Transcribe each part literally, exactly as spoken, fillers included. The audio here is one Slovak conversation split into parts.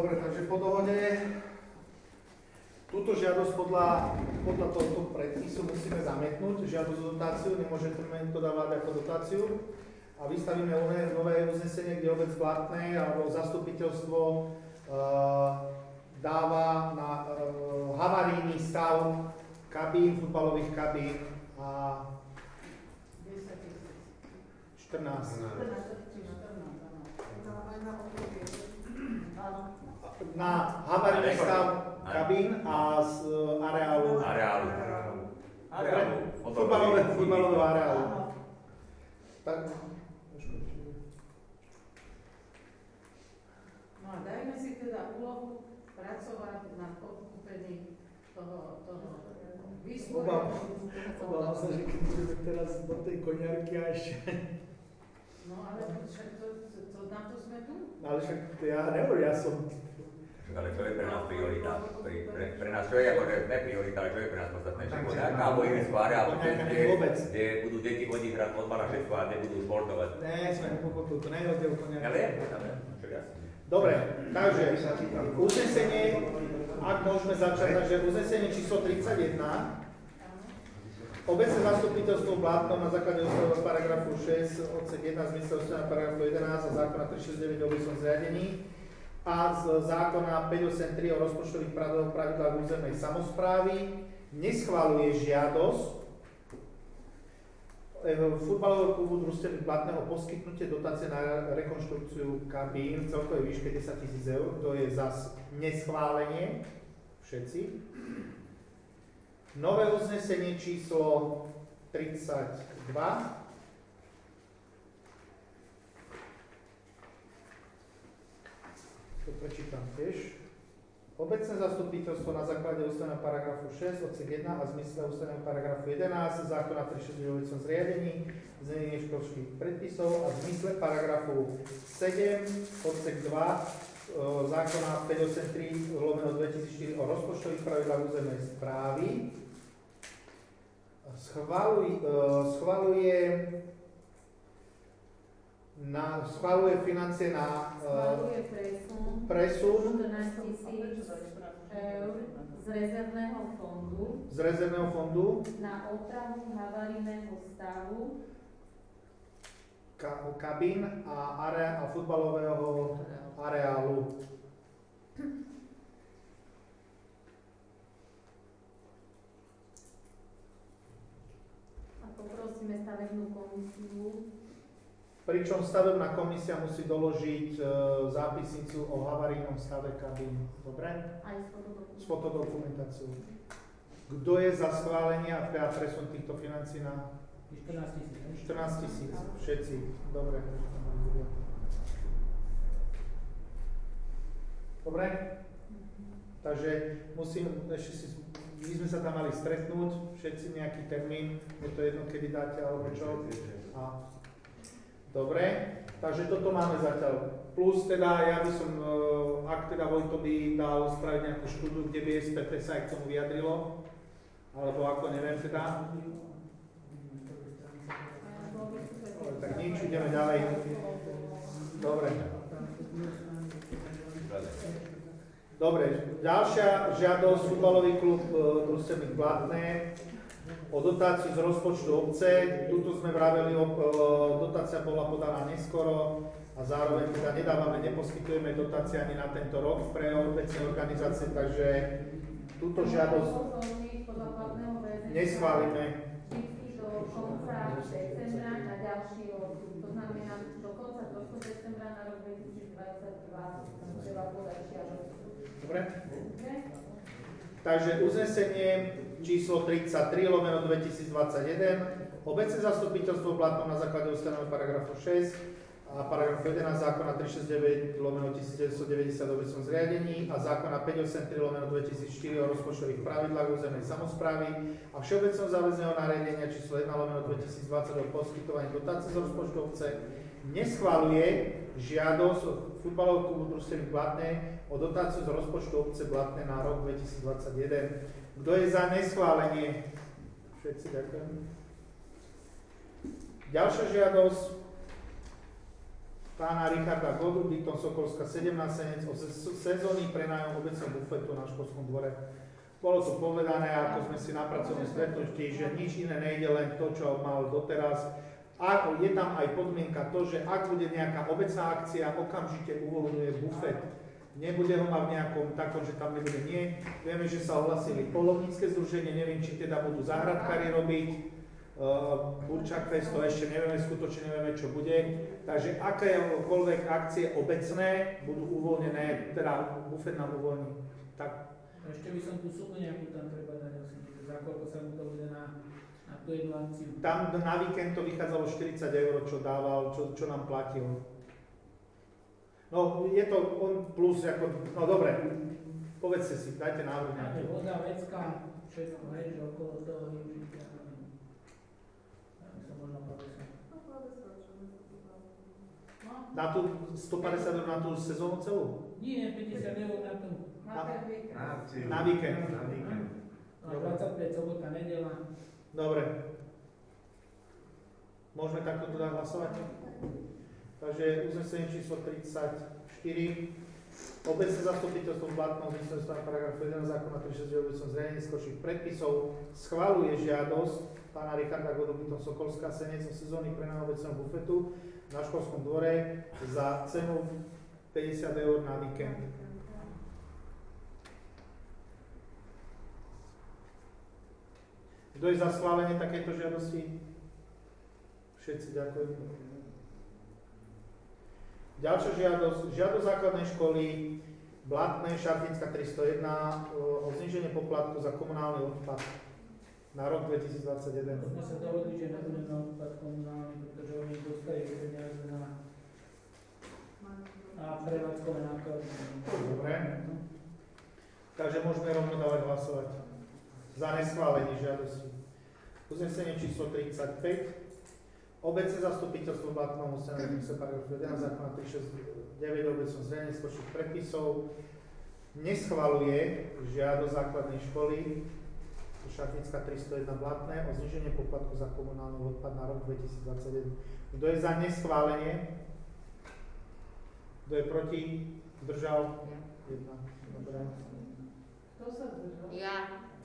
Dobre, takže po dohode túto žiadosť podľa, podľa tohto predpisu musíme zamietnúť. Žiadosť o dotáciu, nemôžeme to dávať ako dotáciu. A vystavíme nové uznesenie, kde obec Blatnej alebo zastupiteľstvo uh, dáva na uh, havarijný stav kabín, futbalových kabín a štrnásť. Na havarijný stav kabín a z uh, areálu. Areálu. Areálu. Futbalového futbalového areálu. Tak. No a dajme si teda úlohu pracovať na podkúpení toho, toho výspoja. Obávam sa, že keď budeme teraz do tej koniarky a ešte... No ale však to, to, to, na to sme tu. Ale však ja nehovorím, ja som... Ale čo je pre nás priorita? Pre, pre, pre nás čo je akože ne priorita, ale čo je pre nás podstatné? Že koniarka alebo iné skváre, alebo kde, kde budú deti chodiť hrať fotbal a všetko a nebudú športovať. Ne, sme nepochopili, to nejde o koniarku. Ja viem, ja viem, čo jasne. Dobre, takže uznesenie, ak môžeme začať, takže uznesenie číslo tridsaťjeden. Obecné zastupiteľstvo v Blatnom na základe ústavného paragrafu šesť odsek jeden v zmysle ústavného paragrafu jedenásť a zákona tristošesťdesiatdeväť o obecnom zriadení a z zákona päťstoosemdesiattri o rozpočtových pravidlách územnej samosprávy neschvaľuje žiadosť futbalového klubu družstevník Blatného poskytnutie dotácie na rekonštrukciu kabín v celkovej výške desaťtisíc eur. To je zas neschválenie. Všetci. Nové uznesenie číslo tridsaťdva. To prečítam tiež. Obecné zastupiteľstvo na základe ústavného paragrafu šesť odsek jeden a v zmysle ústavného paragrafu jedenásť zákona tristošesťdesiatdeväť o obecnom zriadení, znenie školských predpisov a v zmysle paragrafu sedem odsek dva zákona päťstoosemdesiattri lomeno dvetisícštyri o rozpočtových pravidlách územnej správy schvaľuje, schvaľuje Na, schváluje financie na schváluje presun, presun štrnásť tisíc eur z rezervného fondu z rezervného fondu na opravu havarijného stavu ka, kabín a, area, a futbalového areálu. A poprosíme stavebnú komisiu. Pričom stavebná komisia musí doložiť e, zápisnicu o havarijnom stave kabín. Dobre? Aj s fotodokumentáciou. S fotodokumentáciou. Kto je za schválenie a teda presun týchto financí na štrnásť tisíc? Všetci. Dobre. Dobre? Takže musím, ešte si, my sme sa tam mali stretnúť, všetci nejaký termín, je to jedno, kedy dáte alebo čo. A dobre, takže toto máme zatiaľ. Plus teda, ja by som, ak teda Vojto by dal spraviť nejakú štúdiu, kde by es pé té sa aj k tomu vyjadrilo, alebo ako, neviem teda. Dobre, tak nič, ideme ďalej. Dobre. Dobre, ďalšia žiadosť, futbalový klub družstevník Blatné o dotáciu z rozpočtu obce. Tuto sme vraveli, dotácia bola podaná neskoro a zároveň teda nedávame, neposkytujeme dotácie ani na tento rok pre obecné organizácie, takže túto žiadosť neschválime. Vždy do konca decembra na ďalší rok. To znamená, do konca tohto decembra na rok dvetisícdvadsaťdva treba podať žiadosť. Dobre? Takže uznesenie číslo tridsaťtri lomeno dvetisícdvadsaťjeden. Obecné zastupiteľstvo v Blatnom na základe ústavného paragrafu šesť a paragrafu jedenásť zákona tristošesťdesiatdeväť lomeno devätnásťstodeväťdesiat o obecnom zriadení a zákona päťstoosemdesiattri lomeno dvetisícštyri o rozpočtových pravidlách územnej samosprávy a všeobecného záväzného nariadenia číslo jeden lomeno dvetisícdvadsať o poskytovaní dotácie z rozpočtu obce neschvaľuje žiadosť od futbalového klubu družstevník Blatné o dotáciu z rozpočtu obce Blatné na rok dvetisícdvadsaťjeden. Kto je za neschválenie? Všetci, ďakujem. Ďalšia žiadosť pána Richarda Godu, Bytom Sokolská sedemnásť, Senec o sezónny prenájom obecného bufetu na školskom dvore. Bolo tu povedané, ako sme si na pracovnom stretnutí, že nič iné nejde, len to, čo mal doteraz. A je tam aj podmienka to, že ak bude nejaká obecná akcia, okamžite uvoľňuje bufet. Nebude ho mať v nejakom takom, že tam nebude nie. Vieme, že sa ohlasili polovnícke združenie, neviem, či teda budú záhradkári robiť. Uh, Burčak Fest, to ešte nevieme, skutočne nevieme, čo bude. Takže akékoľvek akcie obecné budú uvoľnené, teda bufet nám uvoľní. Tak. Ešte by som tú sumu nejakú tam treba dať asi, za koľko sa mu to bude na, na tú jednu akciu. Tam na víkend to vychádzalo štyridsať eur, čo dával, čo, čo nám platil. No, je to on plus, ako, no dobre, povedzte si, dajte návrh nejaký. Voda, vecka, všetko, hej, že okolo toho využitia. Ja by som možno povedal. Na tú stopäťdesiat eur na tú sezónu celú? Nie, päťdesiat eur na tú. Na ten víkend. Na víkend. Na víkend. Na dvadsaťpäť, sobota, nedela. Dobre. Môžeme takto teda hlasovať? Takže uznesenie číslo tridsaťštyri. Obecné zastupiteľstvo v platnom zmysle paragrafu jeden zákona tristošesťdesiat obecnom zriadení skôrších predpisov schvaľuje žiadosť pána Richarda Godu, Bytom Sokolská, Senec o sezónny prenajm obecného bufetu na školskom dvore za cenu päťdesiat eur na víkend. Kto je za schválenie takéto žiadosti? Všetci ďakujem. Ďalšia žiadosť, žiadosť základnej školy Blatné, Šartická tristojeden o zníženie poplatku za komunálny odpad na rok dvetisícdvadsaťjeden. Sme sa dohodli, že nebudeme odpad komunálny, pretože oni dostali peniaze na, na prevádzkové náklady. Dobre. Takže môžeme rovno dávať hlasovať za neschválenie žiadosti. Uznesenie číslo tridsaťpäť. Obecné zastupiteľstvo v Blatnom ustanovení sa paragrafu jeden zákona tristošesťdesiatdeväť obecnom zriadení skôrších predpisov neschvaľuje žiadosť základnej školy Šartická tristojeden Blatné o zníženie poplatku za komunálny odpad na rok dvetisícdvadsaťjeden. Kto je za neschválenie? Kto je proti? Zdržal? Jedna. Dobre. Kto sa zdržal? Ja.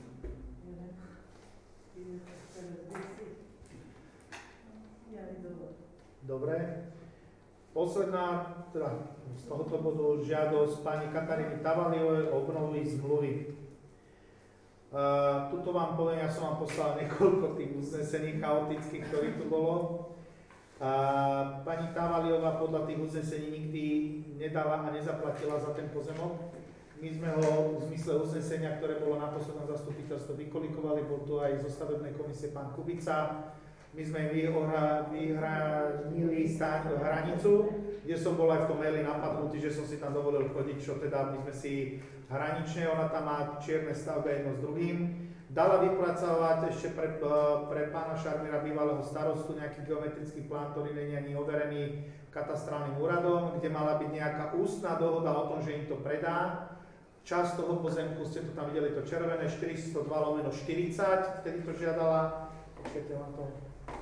Dobre. Posledná, teda z tohoto bodu žiadosť pani Kataríny Tavaliovej o obnovu zmluvy. Uh, tuto vám poviem, ja som vám poslal niekoľko tých uznesení chaotických, ktorých tu bolo. Uh, pani Tavaliová podľa tých uznesení nikdy nedala a nezaplatila za ten pozemok. My sme ho v zmysle uznesenia, ktoré bolo na poslednom zastupiteľstve, vykolikovali, bol tu aj zo stavebnej komisie pán Kubica. My sme vyhranili hranicu, kde som bol aj v tom maili napadnutý, že som si tam dovolil chodiť, čo teda my sme si hranične, ona tam má čierne stavby jedno s druhým. Dala vypracovať ešte pre, pre pána Šarmíra, bývalého starostu, nejaký geometrický plán, ktorý nie je ani overený katastrálnym úradom, kde mala byť nejaká ústna dohoda o tom, že im to predá. Časť toho pozemku, ste to tam videli, to červené, štyristodva lomeno štyridsať, vtedy to žiadala. Počkajte, mám to.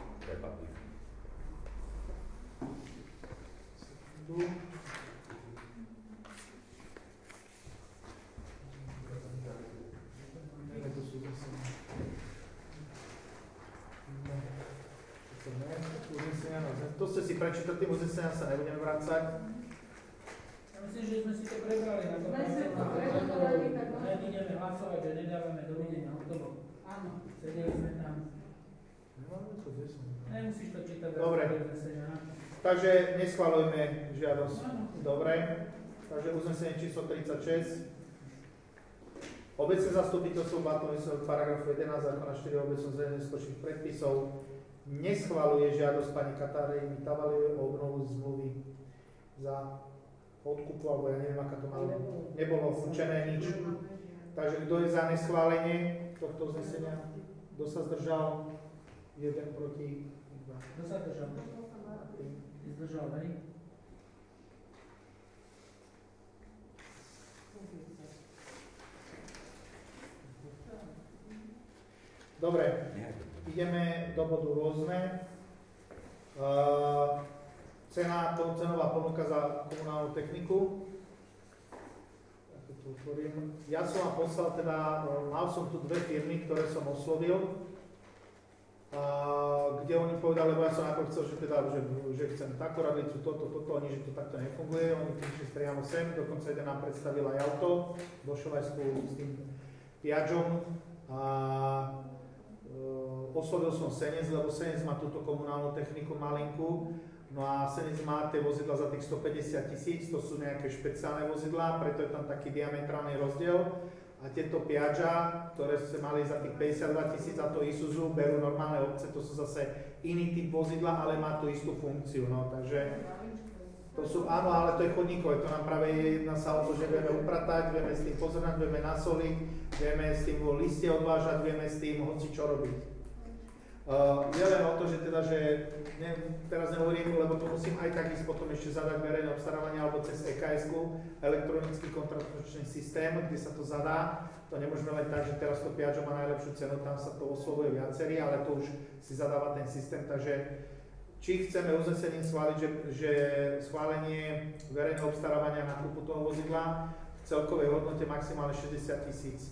To ste si prečítali, tým uzneseniam sa nebudeme vrácať. Ja myslím, že sme si to prebrali na to. Sme si to prebrali, tak my ideme hlasovať, že nedávame dovidenia hotovo. Áno. Sedeli sme tam. Nemusíš to čítať. Dobre. Takže neschvaľujeme žiadosť. Dobre. Takže uznesenie číslo tridsaťšesť. Obecné zastupiteľstvo Blatnom v paragrafu jedenásť zákona štyri obecnom zriadení skôrších predpisov neschvaľuje žiadosť pani Kataríny Tavaliovej o obnovu zmluvy za odkupu, alebo ja neviem, aká to malo. Nebolo včené nič. Takže kto je za neschválenie tohto uznesenia? Kto sa zdržal? Jeden proti dva. Kto sa zdržal? Ty zdržal, hej? Dobre, ideme do bodu rôzne. Uh, cena, cenová ponuka za komunálnu techniku. Ja to tu otvorím. Ja som vám poslal teda, mal som tu dve firmy, ktoré som oslovil, a kde oni povedali, lebo ja som najprv chcel, že, teda, že, že chcem takú radlicu, toto, toto, oni, že to takto nefunguje, oni prišli priamo sem, dokonca jeden nám predstavil aj auto, došiel aj spolu s tým Piaggom a e, oslovil som Senec, lebo Senec má túto komunálnu techniku malinku, no a Senec má tie vozidla za tých stopäťdesiat tisíc, to sú nejaké špeciálne vozidlá, preto je tam taký diametrálny rozdiel. A tieto Piaggia, ktoré ste mali za tých päťdesiatdva tisíc a to Isuzu, berú normálne obce, to sú zase iný typ vozidla, ale má tú istú funkciu, no, takže to sú, áno, ale to je chodníkové, to nám práve jedná sa o to, že vieme upratať, vieme s tým pozerať, vieme nasoliť, vieme s tým listie odvážať, vieme s tým hoci čo robiť. Uh, je len o to, že teda, že ne, teraz nehovorím, lebo to musím aj tak ísť potom ešte zadať verejné obstarávanie alebo cez é ká esku, elektronický kontraktačný systém, kde sa to zadá. To nemôžeme len tak, že teraz to Piaggio má najlepšiu cenu, tam sa to oslovuje viacerí, ale to už si zadáva ten systém, takže či chceme uznesením schváliť, že, že schválenie verejného obstarávania na kúpu toho vozidla v celkovej hodnote maximálne šesťdesiat tisíc.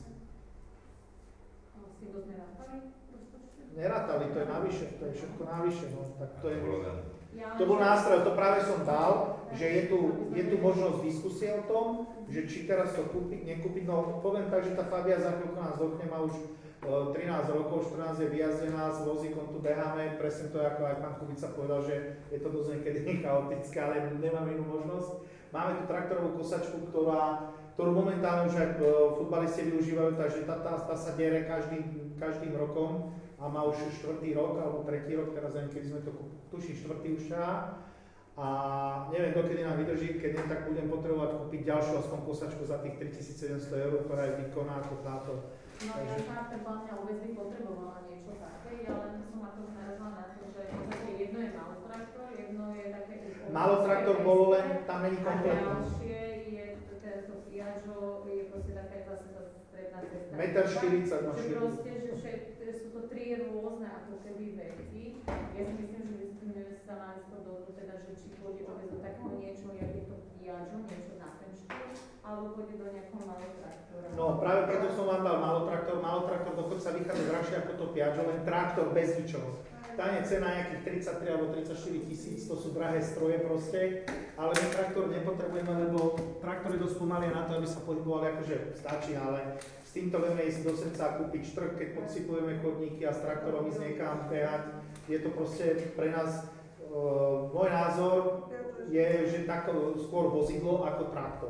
S tým sme rátali? Nerátali, to je navyše, to je všetko navyše, no, tak to je... Ja To bol nástroj, to práve som dal, že je tu, je tu možnosť diskusie o tom, že či teraz to kúpiť, nekúpiť, no poviem tak, že tá Fabia za chvíľku nás dochne, má už uh, trinásť rokov, štrnásť je vyjazdená, s vozíkom tu beháme, presne to, ako aj pán Kubica povedal, že je to dosť niekedy chaotické, ale nemáme inú možnosť. Máme tu traktorovú kosačku, ktorá, ktorú momentálne už aj uh, futbalisti využívajú, takže tá, tá, tá sa dere každým, každým rokom. A má už štvrtý rok, alebo tretí rok, teraz neviem, kedy sme to tušili, štvrtý už čá. A neviem, dokedy nám vydrží, keď nie, tak budem potrebovať kúpiť ďalšiu aspoň kosačku za tých tritisícsedemsto eur, ktorá je výkonná ako táto. No ja som ten plán mňa vôbec by potrebovala niečo také, ja len som ako narazila na to, že také jedno je malotraktor, jedno je také... Malotraktor bolo len, tam není kompletné. A ďalšie je teda to Piaggio, je proste taká zase tá stredná cesta. jeden štyridsať má Že šírku. proste, že sú to tri rôzne ako keby veci. Ja si myslím, že by sme sa mali z toho dohodnúť, teda, že či pôjde vôbec do takého niečo, jak je to Piaggio, niečo na ten štýl, alebo pôjde do nejakého malotraktora. No práve preto som vám dal malotraktor, malotraktor dokonca vychádza drahšie ako to Piaggio, len traktor bez ničoho. Tam je cena nejakých tridsaťtri alebo tridsaťštyri tisíc, to sú drahé stroje proste, ale my traktor nepotrebujeme, lebo traktor je dosť pomalie na to, aby sa pohybovali, akože stačí, ale s týmto vieme ísť do srdca a kúpiť štrk, keď podsypujeme chodníky a s traktorom ísť niekam behať. Je to proste pre nás, uh, môj názor je, že tako, skôr vozidlo ako traktor.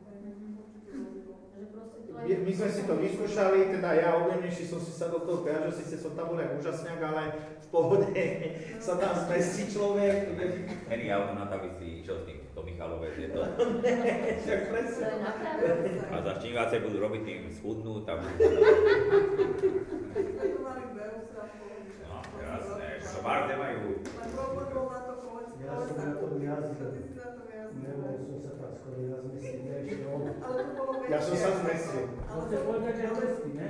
My sme si to vyskúšali, teda ja objemnejší som si sa do toho Piaggio, síce som tam bol jak úžasňak, ale v pohode sa tam zmestí človek. Henny auto na to, aby si išiel s tým do Michalové, je to... Však presne. A za štívace budú robiť tým schudnúť a budú... No, jasné, čo Marte majú. Ja som na tom jazdil. Nebol som sa tak skoro jazdil, si nešiel. Ja som sa zmestil. To ste povedať, že lesky, ne?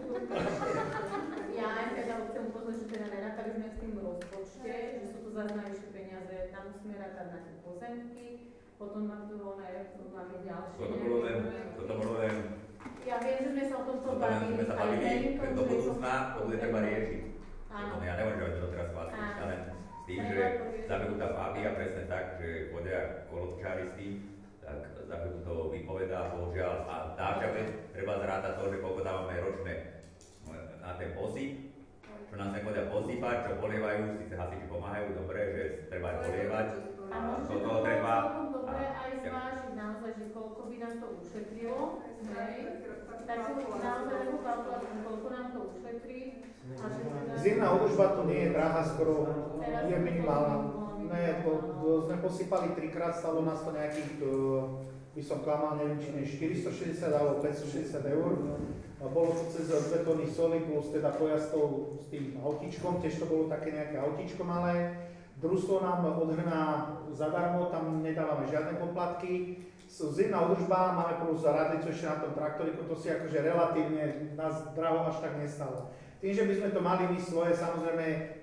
Ja aj teda chcem upozorniť, že teda nerátali sme s tým rozpočte, že sú to zase najvyššie peniaze, tam musíme rátať na tie pozemky, potom máme tu voľné, máme ďalšie. Toto bolo len, toto bolo len... Ja viem, že sme sa o tomto Toto len bavili, sme sa aj bavili, Zdenkom, že do že budúcna to bude treba riešiť. Áno. Ja nemôžem, že to teraz spásiť, Áno. ale s tým, že zabehu tá Fabia presne tak, že chodia kolotčári s tým, tak zabehu to vypovedá, bohužiaľ, a ďalšia vec, treba zrátať to, že koľko dávame ročné na ten posyp, čo nás nechodia posypať, čo polievajú, síce hasiči pomáhajú, dobre, že treba aj polievať. A možno, že Toto to treba... celkom dobre aj zvážiť naozaj, že koľko by nám to ušetrilo, hej, tak si naozaj takú kalkuláciu, koľko nám to ušetrí. A že teda... Zimná údržba tu nie je drahá, skoro je minimálna. Ne, to, to sme posypali trikrát, stalo nás to nejakých, by som klamal, neviem, či nie štyristošesťdesiat alebo päťstošesťdesiat eur. Bolo to cez dve tony soli plus teda pojazdov s tým autíčkom, tiež to bolo také nejaké autíčko malé. Družstvo nám odhrná zadarmo, tam nedávame žiadne poplatky. Zimná údržba, máme plus radlicu ešte na tom traktoriku, to si akože relatívne nás draho až tak nestalo. Tým, že by sme to mali my svoje, samozrejme,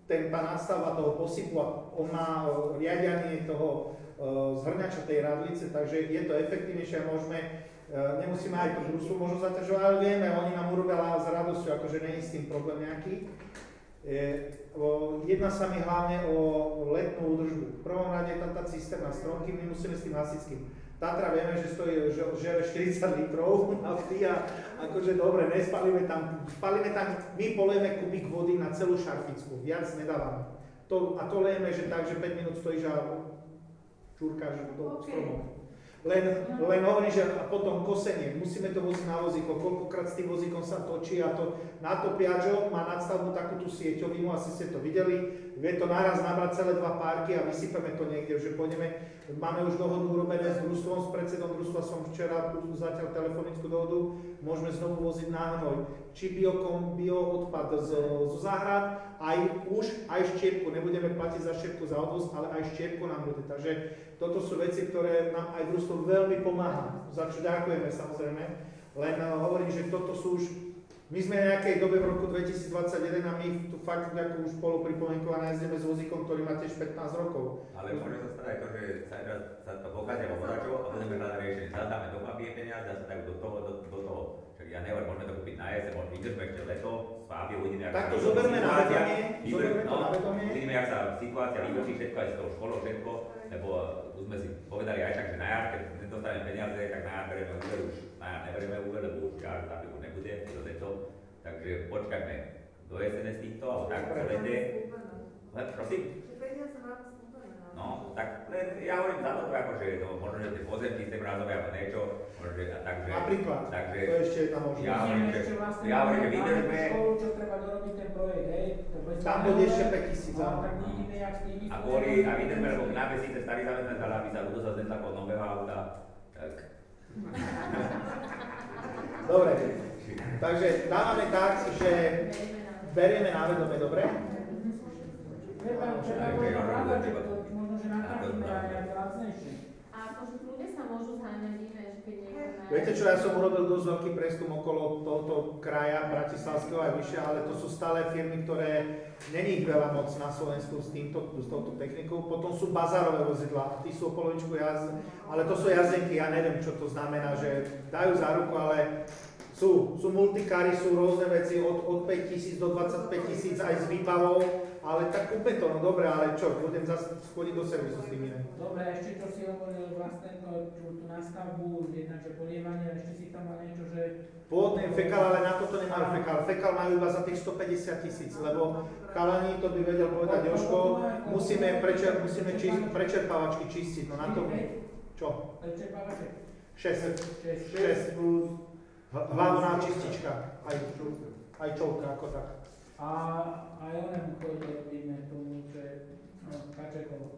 ten, tá nástava toho posypu a on má riadenie toho uh, zhrňača tej radlice, takže je to efektívnejšie a môžeme, uh, nemusíme aj to družstvo možno zaťažovať, ale vieme, oni nám urobia s radosťou, akože nie je s tým problém nejaký. E, o, jedná sa mi hlavne o letnú údržbu. V prvom rade je tam tá cisterna stronky, my musíme s tým hasičským. Tatra vieme, že stojí žere štyridsať litrov nafty a akože dobre, nespalíme tam, spalíme tam, my polejeme kubík vody na celú šarficku, viac nedávame. To, a to lejeme, že tak, že päť minút stojí žár, čurkáš do stromov. Len, len hovorím, že a potom kosenie, musíme to voziť na vozíko, koľkokrát s tým vozíkom sa točí a to, na to Piaggio má nadstavbu takú tú sieťovinu, asi ste to videli, vie to naraz nabrať celé dva párky a vysypeme to niekde, že pôjdeme, máme už dohodu urobené s družstvom, s predsedom družstva som včera zatiaľ telefonickú dohodu, môžeme znovu voziť na hnoj, či biokom, bioodpad z, zo záhrad, aj už, aj štiepku, nebudeme platiť za štiepku za odvoz, ale aj štiepku nám bude, takže toto sú veci, ktoré nám aj družstvo veľmi pomáha, za čo ďakujeme samozrejme, len uh, hovorím, že toto sú už, my sme v nejakej dobe v roku dvetisícdvadsaťjeden a my tu fakt ako už spolupripomienkované jazdíme s vozíkom, ktorý má tiež pätnásť rokov. Ale môže sa stať aj to, že sa, sa to pokazia vo vodačov a budeme hľadať riešenie. Zadáme do papie peniaze a sa tak do toho, do, do toho. Však ja neviem, môžeme to kúpiť na jeseň, možno vydržme ešte leto, s Fábiou uvidíme, jak tak to sa zoberme na vedomie, vyber, zoberme to no, na vedomie. uvidíme, jak sa situácia vyvrší, všetko aj s tou školou, všetko, lebo tu sme si povedali aj tak, že na jar, keď nedostaneme peniaze, tak na jar bereme úver už, na jar neberieme úver, lebo už jar tam už nebude, to leto. Takže počkajme do jesene z týchto, alebo tak, po lete. Prosím? No, tak len ja hovorím za to, akože to možno, že tie pozemky sem razové alebo niečo, možno, že takže... Napríklad, takže, to je ešte jedna možnosť. Ja hovorím, že, ja hovorím, že vydržme... Školu, čo treba dorobiť ten projekt, hej? Tam bude ešte päť tisíc, áno. áno. Tak vidíme, jak s nimi... A kvôli, a vydržme, lebo na vesíce starý zamestnanec, ale aby sa ľudo sa znesla pod nového auta, tak... Dobre, takže dávame tak, že berieme na vedomie, dobre? Treba, treba možno hľadať, že to možno, že nakladíme aj nejaké lacnejšie. A akože kľudne sa môžu zháňať iné, že keď niekto má... Viete čo, ja som urobil dosť veľký prieskum okolo tohoto kraja bratislavského aj vyššie, ale to sú stále firmy, ktoré není ich veľa moc na Slovensku s, týmto, s touto technikou. Potom sú bazárové vozidlá, tí sú o polovičku jazd, ale to sú jazdenky, ja neviem, čo to znamená, že dajú záruku, ale sú, sú multikári, sú rôzne veci od, od päť tisíc do dvadsaťpäť tisíc aj s výbavou, ale tak kúpme to, no dobre, ale čo, budem zase chodiť do servisu s tým iným. Dobre, ešte čo si hovoril vlastne to, tú nastavbu, jednak, že polievanie, ešte si tam mal niečo, že... Pôvodný fekál, ale na toto nemajú fekál. Fekál majú iba za tých stopäťdesiat tisíc, lebo chalani, to by vedel povedať Jožko, musíme, prečer, musíme čist, prečerpávačky čistiť, no na to... Čo? Prečerpávaček? šesť. šesť plus... Hlavná čistička, aj, aj čovka ako tak. A aj onemu chodí robíme tomu, že no, kačekovo.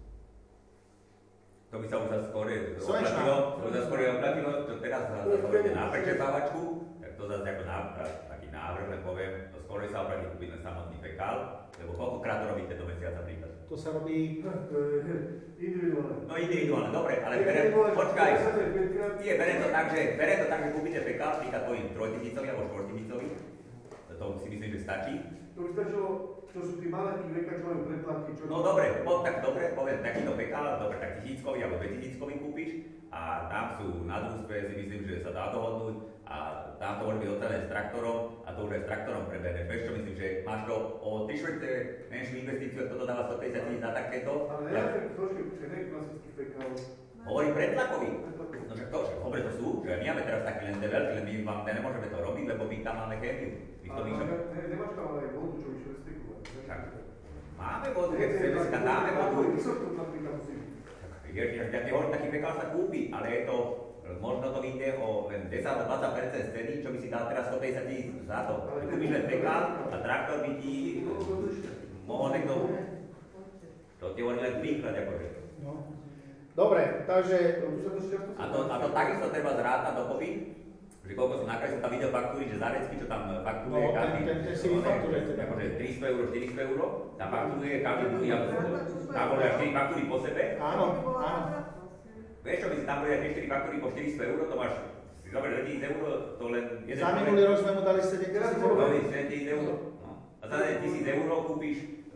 To by sa už zase skôr Slnečná. oplatilo, to by sa skôr oplatilo, čo teraz zase na prečerpávačku, tak to zase ako návrh, taký návrh, len poviem, to skôr sa oplatí kúpiť len samotný fekál, lebo koľkokrát to robíte do mesiaca príklad? To sa robí... Individuálne. No individuálne, dobre, ale berem, počkaj, nie, berem to tak, že, berem to tak, že kúpite fekál, týka tvojim trojtisícovi alebo štvortisícovi, to si myslím, že stačí. To by stačilo, to sú tí malé veka, čo majú predplatky, čo... No dobre, po, tak dobre, poviem takýto fekál, dobre, tak tisíckový alebo dvetisíckový kúpiš a tam sú na družstve, si myslím, že sa dá dohodnúť a tam to môže byť odstavené s traktorom a to už aj s traktorom prebereš. Vieš čo myslím, že máš to o tri štvrte menšiu investíciu, ako to dáva stopäťdesiat tisíc na takéto. Ale ja tak trošku, že nie klasický fekál. Hovorím predtlakový. No však to, však dobre to sú, že my máme teraz taký len veľký, len my vám nemôžeme to robiť, lebo my tam máme chémiu. My to myšame. Ne, nemáš tam ale aj vodu, čo vyššie restrikovať. Máme vodu, keď chceme si tam dáme vodu. Vysokú platný tam musí byť. Vieš, ja ti hovorím, taký fekál sa kúpi, ale je to, možno to vyjde o len desať až dvadsať percent z ceny, čo by si dal teraz stopäťdesiat tisíc za to. Ty kúpiš len fekál a traktor by ti mohol niekto... To ti hovorím len príklad, akože. No. Dobre, takže... A to, a to takisto treba zrátať dokopy, že koľko som nakresl tam videl faktúry, že Zarecký, čo tam fakturuje No, každý, ten- ten- ten si vyfakturuje teda. akože tristo eur, štyristo eur, tam fakturuje každý druhý, alebo tam boli až štyri faktúry po sebe. Áno, áno. Vieš čo, by si tam boli aj tie štyri faktúry po štyristo eur, to máš, si zober dvetisíc eur, to len jeden Za minulý rok sme mu dali sedem tisíc To eur. je sedem tisíc eur, no. A za tisíc eur kúpiš, e,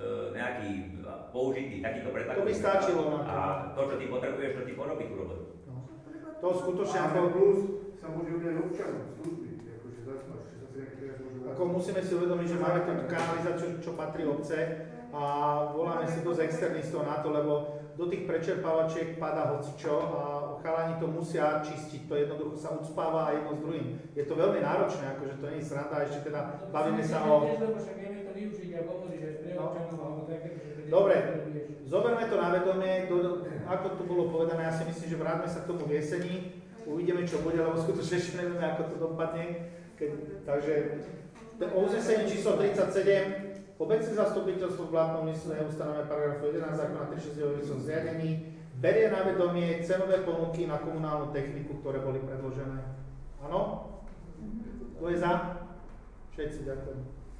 nejaký použitý takýto pretlak. To by stačilo na to. A to, čo ty potrebuješ, to ty porobí tú robotu. No. To skutočne A ako... plus sa môže udiať občanom služby, akože zase máš, že sa si nejaké teraz môžu... Ako musíme si uvedomiť, že máme tu kanalizáciu, čo patrí obce a voláme si dosť externistov na to, lebo do tých prečerpávačiek padá hocičo a chalani to musia čistiť, to jednoducho sa ucpáva jedno s druhým. Je to veľmi náročné, akože to nie je sranda, ešte teda bavíme sa o... Vieme to využiť a pomôcť, že pre občanov alebo také, že... Dobre, zoberme to na vedomie, do, ako tu bolo povedané, ja si myslím, že vráťme sa k tomu v jeseni, uvidíme, čo bude, lebo skutočne ešte nevieme, ako to dopadne. Keď, takže o uznesení číslo tridsaťsedem, obecné zastupiteľstvo v Blatnom ustanovené paragrafu jedenásť zákona tristošesťdesiatdeväť o zriadení berie na vedomie cenové ponuky na komunálnu techniku, ktoré boli predložené. Áno? Kto je za? Všetci, ďakujem.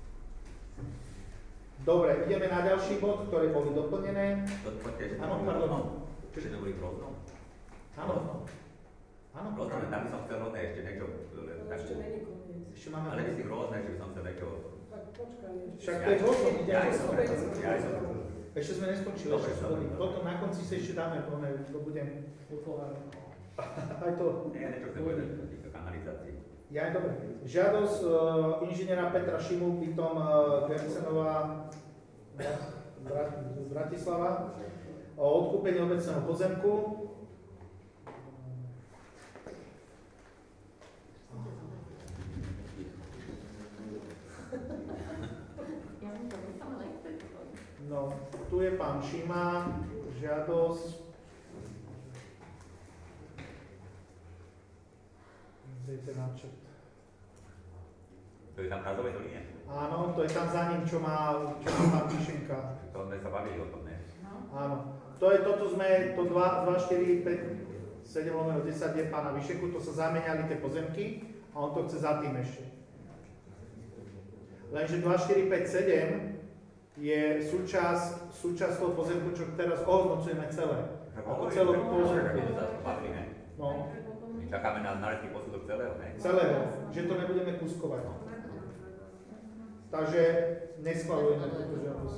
Dobre, ideme na ďalší bod, ktoré boli doplnené. Áno, pardon. Čiže to boli rôzno? Áno. Áno. Rôzne, tam by som chcel rôzne ešte niečo. Ešte máme... Ale myslím rôzne, že by som chcel niečo... Však to je rôzno. Ja aj som. Ja aj som. Ešte sme neskončili. Dobre, ešte dobre, dobre. Potom na konci si ešte dáme, to budem... Aj to... Nie, niečo chcem povedať o týchto kanalizácií. Ja, dobre. Žiadosť uh, inžiniera Petra Šimu, bytom uh, Gercenová Brat, Bratislava o odkúpení obecného pozemku. No, tu je pán Šima, žiadosť. Dejte načrt. To je tam v Kázovej doline? Áno, to je tam za ním, čo má, čo má pán Píšenka. To sme sa bavili o tom, ne? Áno. To je, toto sme, to dva, dva, štyri, päť, sedem, lomeno desať je pána Vyšeku, to sa zamenali tie pozemky a on to chce za tým ešte. Lenže dva, štyri, päť, sedem je súčasť, súčasť toho pozemku, čo teraz ohodnocujeme celé. Ako celú pozemku. No. My čakáme na znalecký posudok celého, ne? Celého, že to nebudeme kuskovať. Takže neschvalujeme túto žiadosť.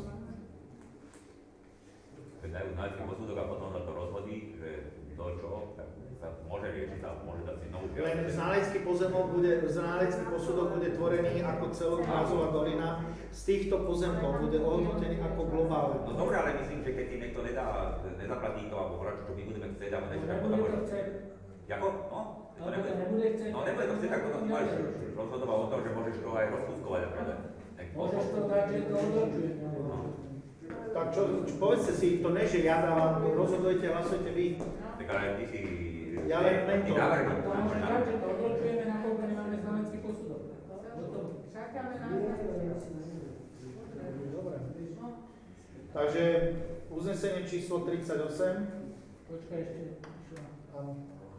Keď dajú znalecký posudok a potom sa to rozhodí, že to čo, tak sa môže riešiť a môže dať si novú žiadosť. Len znalecký pozemok bude, znalecký posudok bude tvorený ako celokázová dolina. Z týchto pozemkov bude ohodnotený ako globálne. No dobré, ale myslím, že keď ti niekto nedá, nezaplatí to alebo horáč, čo my budeme chcieť, alebo niečo, tak potom môže... Jako? No? To nebude, no nebude to chcieť, tak potom ty máš rozhodovať o tom, že môžeš to aj rozpúskovať a pravda. Môžeš to dať, že to odločuje. Tak čo, čo, povedzte si, to ne, že ja dávam, rozhodujete, hlasujete vy. Tak ale ty si... Ja len mentor. To môže dať, že to odločujeme, nakoľko nemáme znalecký posudok. Čakáme na Dobre. Takže uznesenie číslo tridsaťosem. Počkaj ešte. Áno.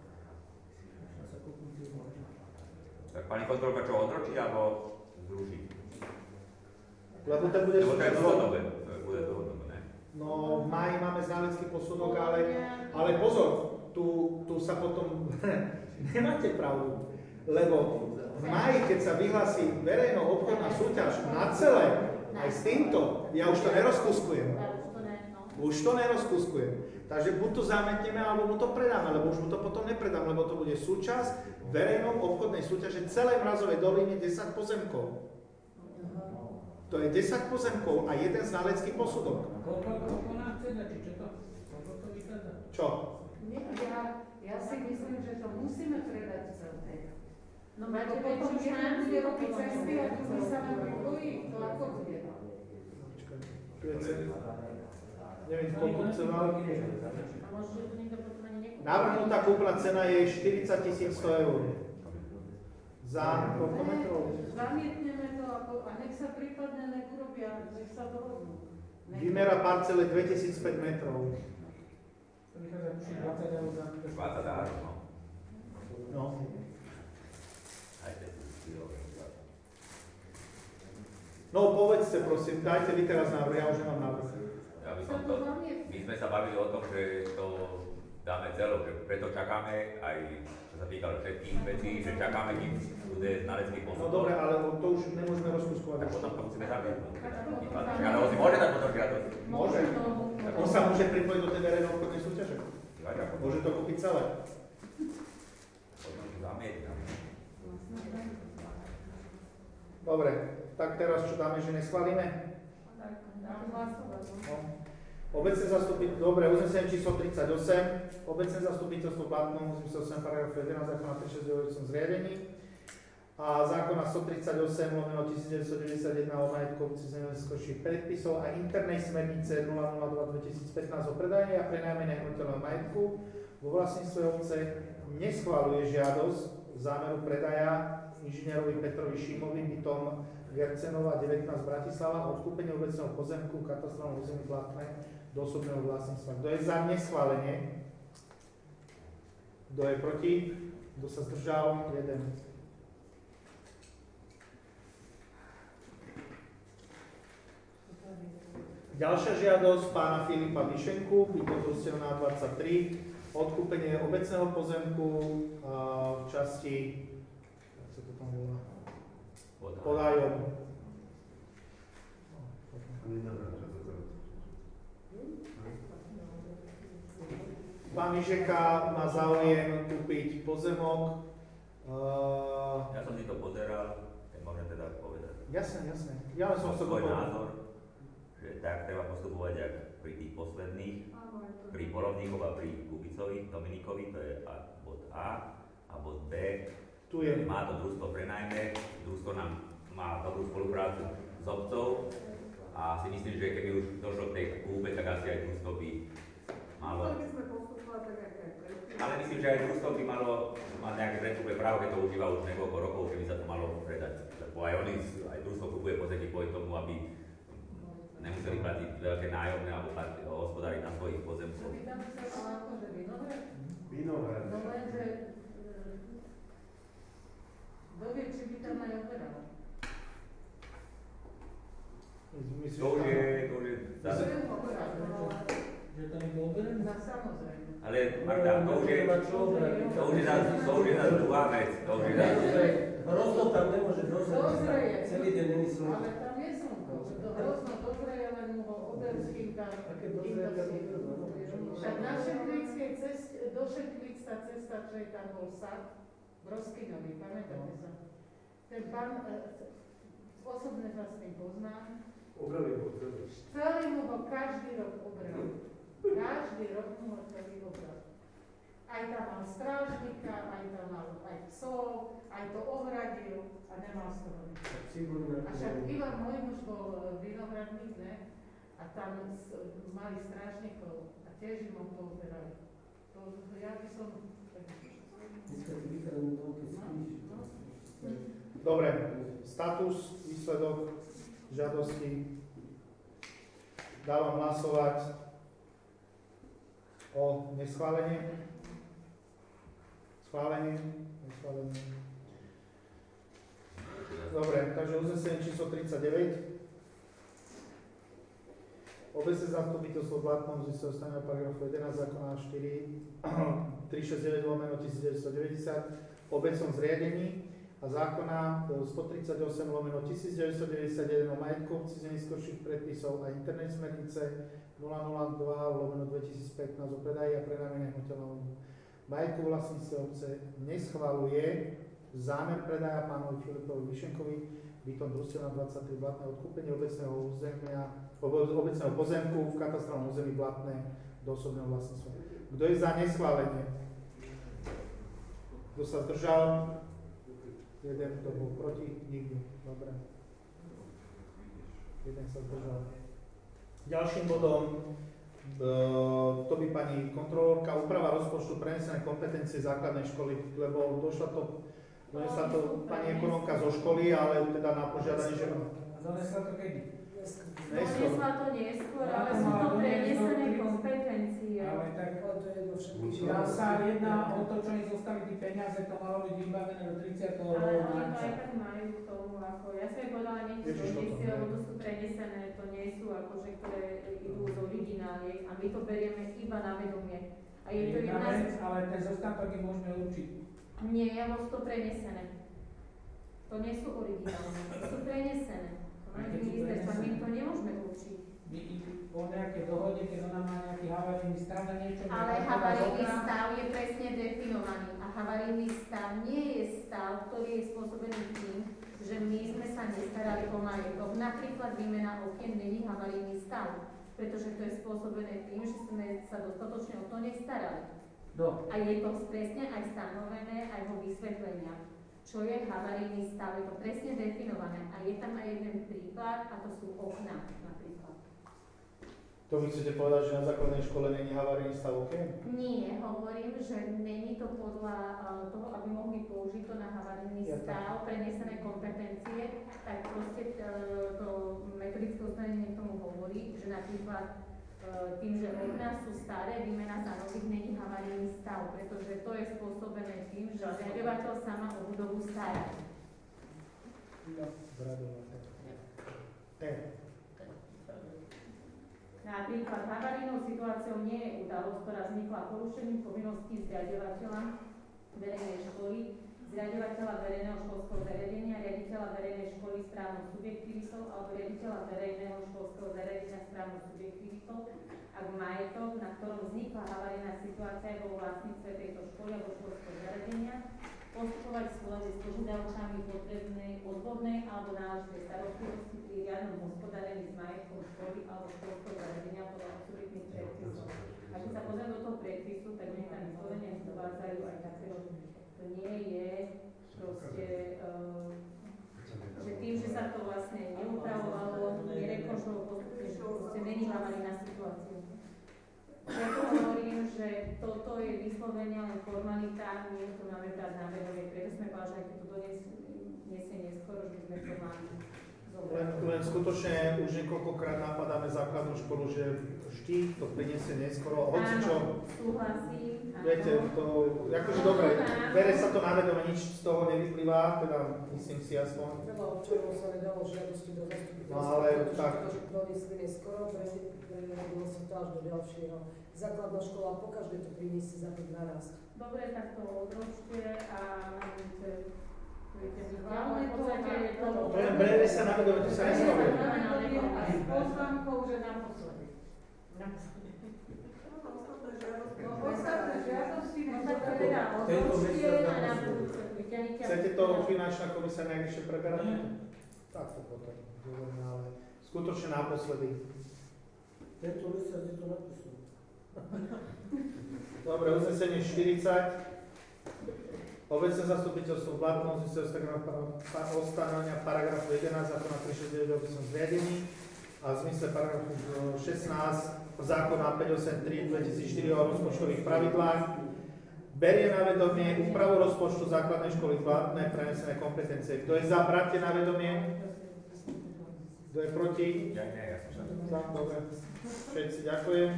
Tak pani kontrolka čo, odročí alebo zruší? Lebo to bude... Lebo to je dlhodobé, to bude dlhodobé, ne? No, v máji máme znalecký posudok, ale, ale pozor, tu, tu sa potom... Nemáte pravdu, lebo v máji, keď sa vyhlási verejno-obchodná súťaž na celé, aj s týmto, ja už to nerozkuskujem. Už to nerozkuskujem. Takže buď to zametneme, alebo mu to predáme, lebo už mu to potom nepredám, lebo to bude súčasť verejno-obchodnej súťaže celej Mrazovej doliny desať pozemkov. To je desať pozemkov a jeden znalecký posudok. Koľko nám chce dať, či čo to? Koľko to vychádza? Čo? Ja, ja si myslím, že to musíme predať celé. No Lebo máte potom väčšiu jeden šancu, bude robiť potom cesty a druhý sa nám pripojí. To ako bude? Tu je cena. Neviem, koľko cena. A možno, že to niekto potom ani nekúpi. Navrhnutá kúpna cena je štyridsať tisíc sto eur. Za koľko metrov? Zamietneme to ako, a nech sa prípadne nech urobia, nech sa dohodnú. Nech- Výmera parcele dvetisícpäť metrov. To vychádza dvadsať eur za... dvadsať eur, no. No. Aj te tu No povedzte prosím, dajte vy teraz návrh, ja už nemám návrh. Ja by som to, my sme sa bavili o tom, že to dáme celo, že preto čakáme aj, čo sa týka všetkých vecí, že čakáme, kým bude znalecký No postup. dobre, ale to už nemôžeme rozkuskovať. Tak potom to musíme zamietnúť. Žiadosť môže dať potom žiadosť. Môže. Tak on sa môže pripojiť do tej verejnej obchodnej súťaže. Môže to kúpiť celé. Zamietnúť. Dobre, tak teraz čo dáme, že neschválime? No. Obecné zastupiteľstvo, dobre, uznesenie číslo tridsaťosem, obecné zastupiteľstvo platnom v zmysle osem paragrafu jedenásť zákona tristošesťdesiatdeväť som zriadení a zákona stotridsaťosem lomeno devätnásťstodeväťdesiatjeden o majetku cizinských predpisov a internej smernice nula nula dva dvetisícpätnásť o predaji a prenajme nehnuteľného majetku vo vlastníctve obce neschvaľuje žiadosť zámeru predaja inžinierovi Petrovi Šímovi bytom Gercenova devätnásť Bratislava odkúpenie obecného pozemku katastrálnom území platné do osobného vlastníctva. Kto je za neschválenie? Kto je proti? Kto sa zdržal? Jeden. Ďalšia žiadosť pána Filipa Mišenku, bytom družstevná dvadsaťtri, odkúpenie obecného pozemku v časti, jak sa to tam volá? Podájom. Pán Mišeka má záujem kúpiť pozemok. Uh, Ja som si to pozeral, tak môžem teda povedať. jasne, jasne. Ja som chcel svoj povedať. názor, že tak treba postupovať jak pri tých posledných, pri Porovníkov a pri Kubicovi, Dominikovi, to je a, bod A, a bod B. Tu je. Má to družstvo prenajme, družstvo nám má dobrú spoluprácu s obcov a si myslím, že keby už došlo k tej kúpe, tak asi aj družstvo by malo. Ale myslím, že aj družstvo by malo mať nejaké predkúpe právo, keď to užíva už niekoľko rokov, keby sa to malo predať. Lebo aj oni, aj družstvo kupuje pozemky kvôli tomu, aby nemuseli platiť veľké nájomné alebo platiť, hospodáriť na svojich pozemkoch. Že by tam sa ale akože vinohrad? Vinohrad. No lenže, kto vie, či by tam aj operal? Myslíš, To už že je, to už je zase. Že ju operal, no, Že to niekto oberá? no samozrejme. Ale Marta, to už je, to už je zase, to už je zase druhá vec, to už je zase. Rozhod tam nemôže Dozreje. dozrieť. Celý deň není slnko. Ale tam je slnko, to hrozno dozreje, len mu ho oberským tam. Aké dozreje, aké dozreje, no. Však na Šeklíckej ceste, do Šeklíc tá cesta, čo je tam bol sad, Broskyňový, pamätáte sa? Ten pán, e, osobne sa s tým poznám, Obrali ho celý. celý mu ho každý rok obral. Každý rok mu ho celý obral. Aj tam mal strážnika, aj tam mal aj psov, aj to ohradil a nemal z toho nič. A však Ivan môj muž bol vinogradník, ne? A tam s, mali strážnikov a tiež im ho pooberali. To, to ja by som... Dneska ti vychádzajú dom, keď spíš. Dobre, status, výsledok žiadosti. Dávam hlasovať o neschválenie. Schválenie, neschválenie. Dobre, takže uznesenie číslo tridsaťdeväť. Obecné zastupiteľstvo platnom z ustanovenia paragrafu jedenásť zákona štyri tristošesťdesiatdeväť lomeno devätnásťstodeväťdesiat o obecnom zriadení a zákona stotridsaťosem lomeno devätnásťstodeväťdesiatjeden o majetku cizinských predpisov a internej smernice nula nula dva lomeno dvetisícpätnásť o predaji a prenajme nehnuteľného majetku vlastníctve obce neschvaľuje zámer predaja pánovi Filipovi Mišenkovi bytom družstevná dvadsaťtri Blatné odkúpenie obecného územia, obecného pozemku v katastrálnom území Blatné do osobného vlastníctva. Kto je za neschválenie? Kto sa zdržal? Jeden, kto bol proti? Nikto. Dobre. Jeden sa zdržal. Ďalším bodom to by pani kontrolórka úprava rozpočtu prenesené kompetencie základnej školy, lebo došla to, donesla to pani ekonomka zo školy, ale teda na požiadanie, že... Donesla to kedy? Neskôr. Donesla to neskôr, ale sú to prenesené kompetencie. Ale tak ja sa jedná o to, čo im zostali tí peniaze, to malo byť vybavené do tridsiateho Ale oni to aj marca. tak majú k tomu, ako ja som jej povedala, nech to Ježiš, toto nesie, nie. lebo to sú prenesené, to nie sú akože, ktoré idú z origináliek a my to berieme iba na vedomie. A A je to Jedna jedna vec, z... ale ten zostatok je možné určiť. Nie, ja mám to prenesené. To nie sú originálne, to sú prenesené. To Aj má keď sú ministerstva, my prenesené. to nemôžeme určiť. My po nejakej dohode, keď ona má nejaký havarijný stav na niečo... Ale nejaká havarijný zóna- stav je presne definovaný. A havarijný stav nie je stav, ktorý je spôsobený tým, že my sme sa nestarali o majetok. Napríklad výmena okien není havarijný stav, pretože to je spôsobené tým, že sme sa dostatočne o to nestarali. Do. A je to presne aj stanovené aj vo vysvetleniach. Čo je havarijný stav, je to presne definované. A je tam aj jeden príklad, a to sú okná napríklad. To vy chcete povedať, že na základnej škole není havarijný stav okien? Nie, hovorím, že není to podľa uh, toho, aby mohli použiť to na havarijný Ja stav, prenesené kompetencie, tak proste uh, to metodické usmernenie k tomu hovorí, že napríklad uh, tým, že okná sú staré, výmena za nových není havarijný stav, pretože to je spôsobené tým, že riaďovateľ sa má o budovu starať. Napríklad havarijnou situáciou nie je udalosť, ktorá vznikla porušením povinností zriaďovateľa verejnej školy, zriaďovateľa verejného školského zariadenia, riaditeľa verejnej školy správnou subjektivitou alebo riaditeľa verejného školského zariadenia správnou subjektivitou, ak majetok, na ktorom vznikla havarijná situácia vo vlastníctve tejto školy alebo školského zariadenia, postupovať v súlade s požiadavkami potrebnej odbornej alebo náležitej starostlivosti pri riadnom hospodárení s majetkom školy alebo školského zariadenia podľa osobitných predpisov. A keď sa pozriem do toho predpisu, tak oni tam vyslovene uvádzajú aj také, to nie je proste, uh, že tým, že sa to vlastne neupravovalo, nerekonštruovalo postupne, že proste není havarijná situácia. Ja to hovorím, že toto je vyslovene len formalita, my to máme brať na vedomie, preto sme povedali, že aj keď to donesie neskoro, že by sme to mali zobrať. Len, len skutočne už niekoľkokrát napadáme základnú školu, že vždy to priniesie neskoro, hoci čo. Áno, súhlasím. Áno. Viete, to, akože dobre, bere sa to na vedomie, nič z toho nevyplýva, teda myslím si aspoň. Veľa občanov sa nedalo žiadosti do zastupiteľstva, No ale pretože tak. to, že doniesli neskoro, prevedlo sa to až do ďalšieho. Základná škola po každej to priniesie za tým naraz. Dobre, tak to odročte a budete Hlavne to, To len bere sa na vedomie, to sa neslovuje. a s pozvánkou, že naposledy. Naposledy. No, ostatné žiadosti, no tak to teda odročte a na budúce vyťahnite. Chcete to finančná komisia najvyššie preberať? Tak to potom, dovolím, ale skutočne naposledy. Tento mesiac je to napísané. Dobre, uznesenie štyridsať. Obecné zastupiteľstvo v platnosti sa ostanovenia paragrafu jedenásť zákona tristošesťdesiatdeväť o obecnom zriadení a v zmysle paragrafu šestnásť zákona päťstoosemdesiattri dvetisícštyri o rozpočtových pravidlách berie na vedomie úpravu rozpočtu základnej školy platné prenesené kompetencie. Kto je za, bráte na vedomie? Kto je proti? Ja nie, ja som sa. Za, dobre. Všetci ďakujem.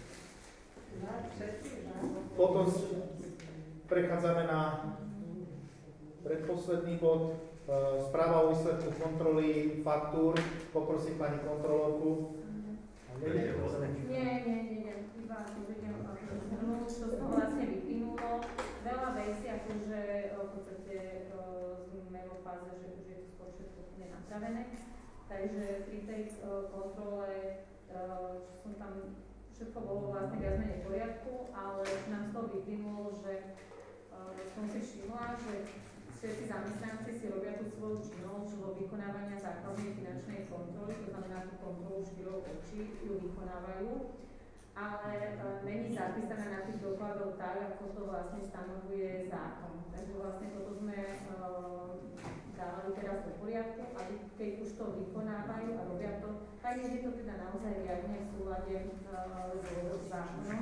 Potom prechádzame na predposledný bod. Správa o výsledku kontroly faktúr. Poprosím pani kontrolórku. Nie, nie, nie, nie, iba budem zhrnúť, čo z toho vlastne vyplynulo. Veľa vecí, akože v podstate sme vo fáze, že už je to skôr všetko napravené. Takže pri tej kontrole, čo som tam, všetko bolo vlastne viac menej v poriadku, ale nám z toho vyplynulo, že som si všimla, že všetci zamestnanci si robia tú svoju činnosť vo vykonávania základnej finančnej kontroly, to znamená tú kontrolu štyroch očí, ju vykonávajú, ale e, není zapísané na tých dokladov tak, ako to vlastne stanovuje zákon. Takže vlastne toto sme e, dávali teraz do poriadku, aby keď už to vykonávajú a robia to, tak je to teda naozaj riadne v súlade e, s zákonom.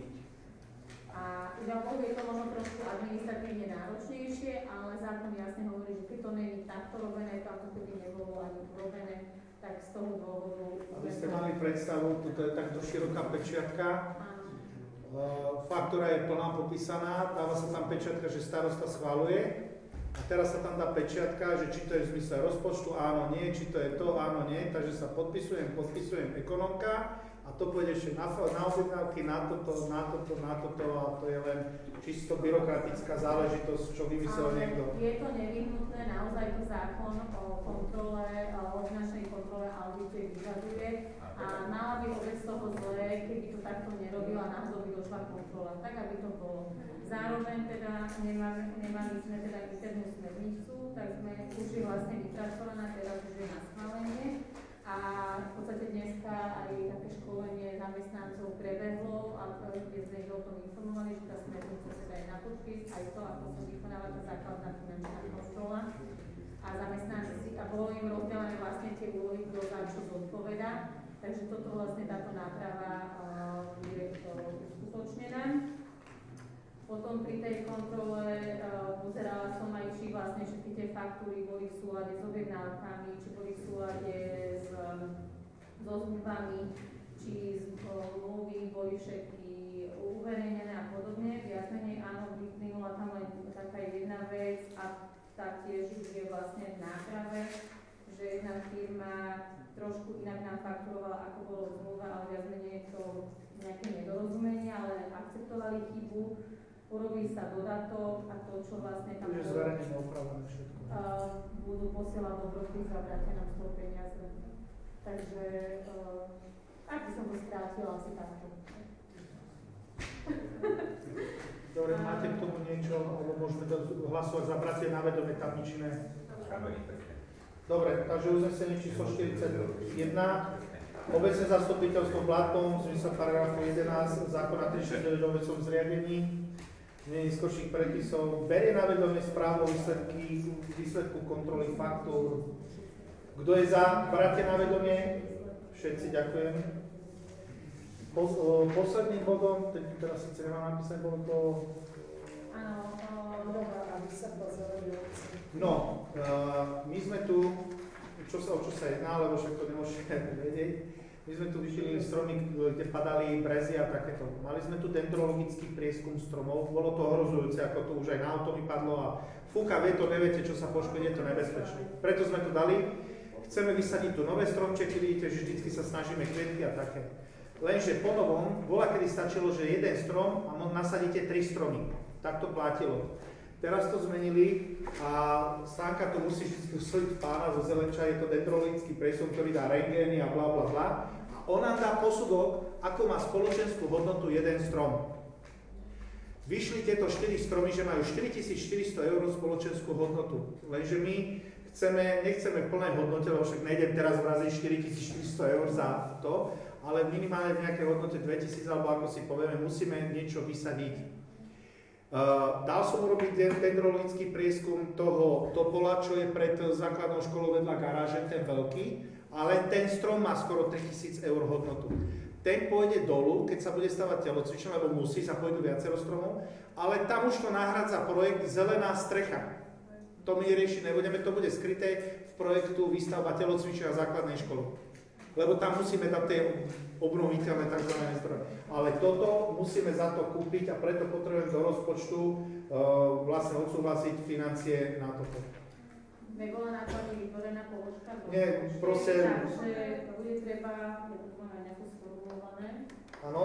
A iba je to možno trošku administratívne náročnejšie, ale zákon jasne hovorí, že keď to nie je takto robené, to ako keby nebolo ani urobené, tak z toho dôvodu... Aby ste mali predstavu, tu je takto široká pečiatka. Uh, faktúra je plná popísaná, dáva sa tam pečiatka, že starosta schvaľuje. A teraz sa tam dá pečiatka, že či to je v zmysle rozpočtu, áno, nie, či to je to, áno, nie. Takže sa podpisujem, podpisujem ekonomka. A A to pôjde ešte na, na objednávky, na toto, na toto, na toto a to je len čisto byrokratická záležitosť, čo vymyslel Ale niekto. je to nevyhnutné, naozaj to zákon o kontrole, o finančnej kontrole audite vyžaduje a mala by vôbec z toho zlé, keby to takto nerobila, náhodou by došla kontrola, tak aby to bolo. Zároveň teda nemali, nemali sme teda internú smernicu, tak sme už je vlastne vypracovaná, teraz už je na schválenie. A v podstate dneska aj také školenie zamestnancov prebehlo a kde sme ich o tom informovali, že tá smernica sa daje na podpis, aj to, ako sa vykonáva tá základná finančná kontrola. A zamestnanci, a bolo im rozdelené vlastne tie úlohy, kto za čo zodpoveda. Takže toto vlastne táto náprava uh, je uskutočnená. Potom pri tej kontrole uh, pozerala som aj, či vlastne všetky tie faktúry boli v súlade s objednávkami, či boli v súlade s, so zmluvami, či zmluvy boli všetky uverejnené a podobne. Viac menej áno, vyplynula tam len taká jedna vec a taktiež už je vlastne v náprave, že jedna firma trošku inak nám fakturovala, ako bolo zmluva, ale viac menej je to nejaké nedorozumenie, ale akceptovali chybu. Urobí sa dodatok a to, čo vlastne tam Je zverejnené, opravené všetko. Uh, budú posielať dobroty za vrátia nám z toho peniaze. Takže, uh, ak by som to skrátila, asi takto. Dobre, máte k tomu niečo, alebo môžeme to hlasovať za bratie na vedomie tabličné? Dobre, takže uznesenie číslo štyridsaťjeden. Obecné zastupiteľstvo Blatnom v zmysle paragrafu jedenásť zákona tristošesťdesiatdeväť o obecnom zriadení neskôrších predpisov berie na vedomie správu o výsledky, výsledku kontroly faktúr. Kto je za? Bratia na vedomie? Všetci, ďakujem. Po, o, posledným bodom, teď teraz síce nemám napísané, bolo to... Áno, aby sa pozerali. No, uh, my sme tu, čo sa, o čo sa jedná, lebo však to nemôžete vedieť. My sme tu vyšili stromy, kde padali brezy a takéto. Mali sme tu dendrologický prieskum stromov, bolo to ohrozujúce, ako to už aj na auto vypadlo a fúka, vie to, neviete, čo sa poškodí, je to nebezpečné. Preto sme to dali. Chceme vysadiť tu nové stromčeky, vidíte, že vždycky sa snažíme kvetky a také. Lenže po novom, bola kedy stačilo, že jeden strom a nasadíte tri stromy. Tak to platilo. Teraz to zmenili a Stánka to musí vždy usloviť pána zo Zelenča, je to dendrologický prieskum, ktorý dá rentgény a bla bla bla. A on nám dá posudok, ako má spoločenskú hodnotu jeden strom. Vyšli tieto štyri stromy, že majú štyritisícštyristo eur spoločenskú hodnotu. Lenže my chceme, nechceme plné hodnote, lebo však nejdem teraz vraziť štyritisícštyristo eur za to, ale minimálne v nejakej hodnote dvetisíc, alebo ako si povieme, musíme niečo vysadiť. Uh, dal som urobiť dendrologický prieskum toho topola, čo je pred základnou školou vedľa garáže, ten veľký, ale ten strom má skoro tritisíc eur hodnotu. Ten pôjde dolu, keď sa bude stavať telocvičňa, lebo musí, sa pôjdu viacero stromov, ale tam už to nahrádza projekt Zelená strecha. To my riešiť nebudeme, to bude skryté v projektu výstavba telocvičňa základnej školy. Lebo tam musíme dať tie obnoviteľné tzv. Zdroje. Ale toto musíme za to kúpiť a preto potrebujem do rozpočtu uh, vlastne odsúhlasiť financie na toto. Nebola na to ani vytvorená položka? Nie, proste... Takže bude treba, je to máme nejako sformulované, áno?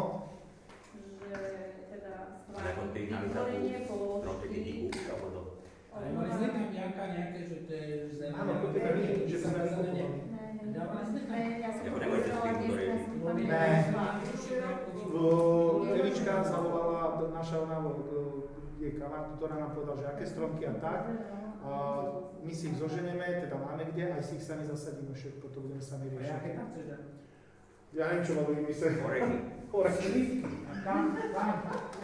že teda schváliť vytvorenie položky. Ale mali sme tam nejaká nejaké, že to je zem... Áno, to je vidieť, že sme vykupovali. Dávali sme tam... Ja som povedala, dneska som tam Ne. nešla. Evička zavolala, naša ona je kamarát, ktorá nám povedala, že aké stromky a tak. A my si ich zoženeme, teda máme kde, aj si ich sami zasadíme všetko, to budeme sami A riešiť. jaké tam chceš dať? Ja neviem, čo mám vymysleť. Orechy. Orechy. A kam? Kam?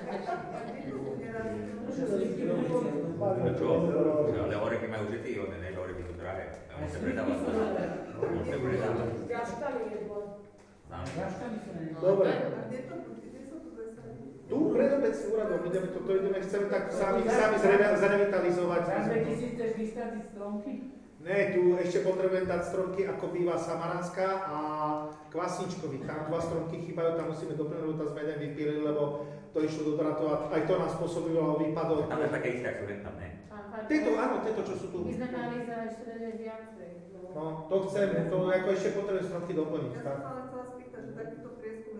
Že slivky robíte. No čo? Ale orechy majú všetky one, ne, že orechy sú drahé. A on sa predáva. On sa predáva. Gaštali jedlo. Gaštany sú na ne. Dobre. A kde to, kde sú tu veselí? Tu pred obecným úradom ideme, toto ideme, chceme tak sami, sami zre- zrevitalizovať. Za dvetisíc chceš vystaviť stromky? Ne, tu ešte potrebujem dať stromky, ako býva Samaranská a Kvasničkovi. Tam dva stromky chýbajú, tam musíme doplniť, lebo tam sme jeden vypílili, lebo to išlo do dratov a aj to nás spôsobilo výpadok. Tam je také isté, ak sú tam, ne? Tieto, áno, tieto, čo sú tu. My sme mali za ešte viacej. No, to chcem, to ako ešte potrebujem stromky doplniť. Ja som Tak. sa len chcela spýtať, že takýto prieskum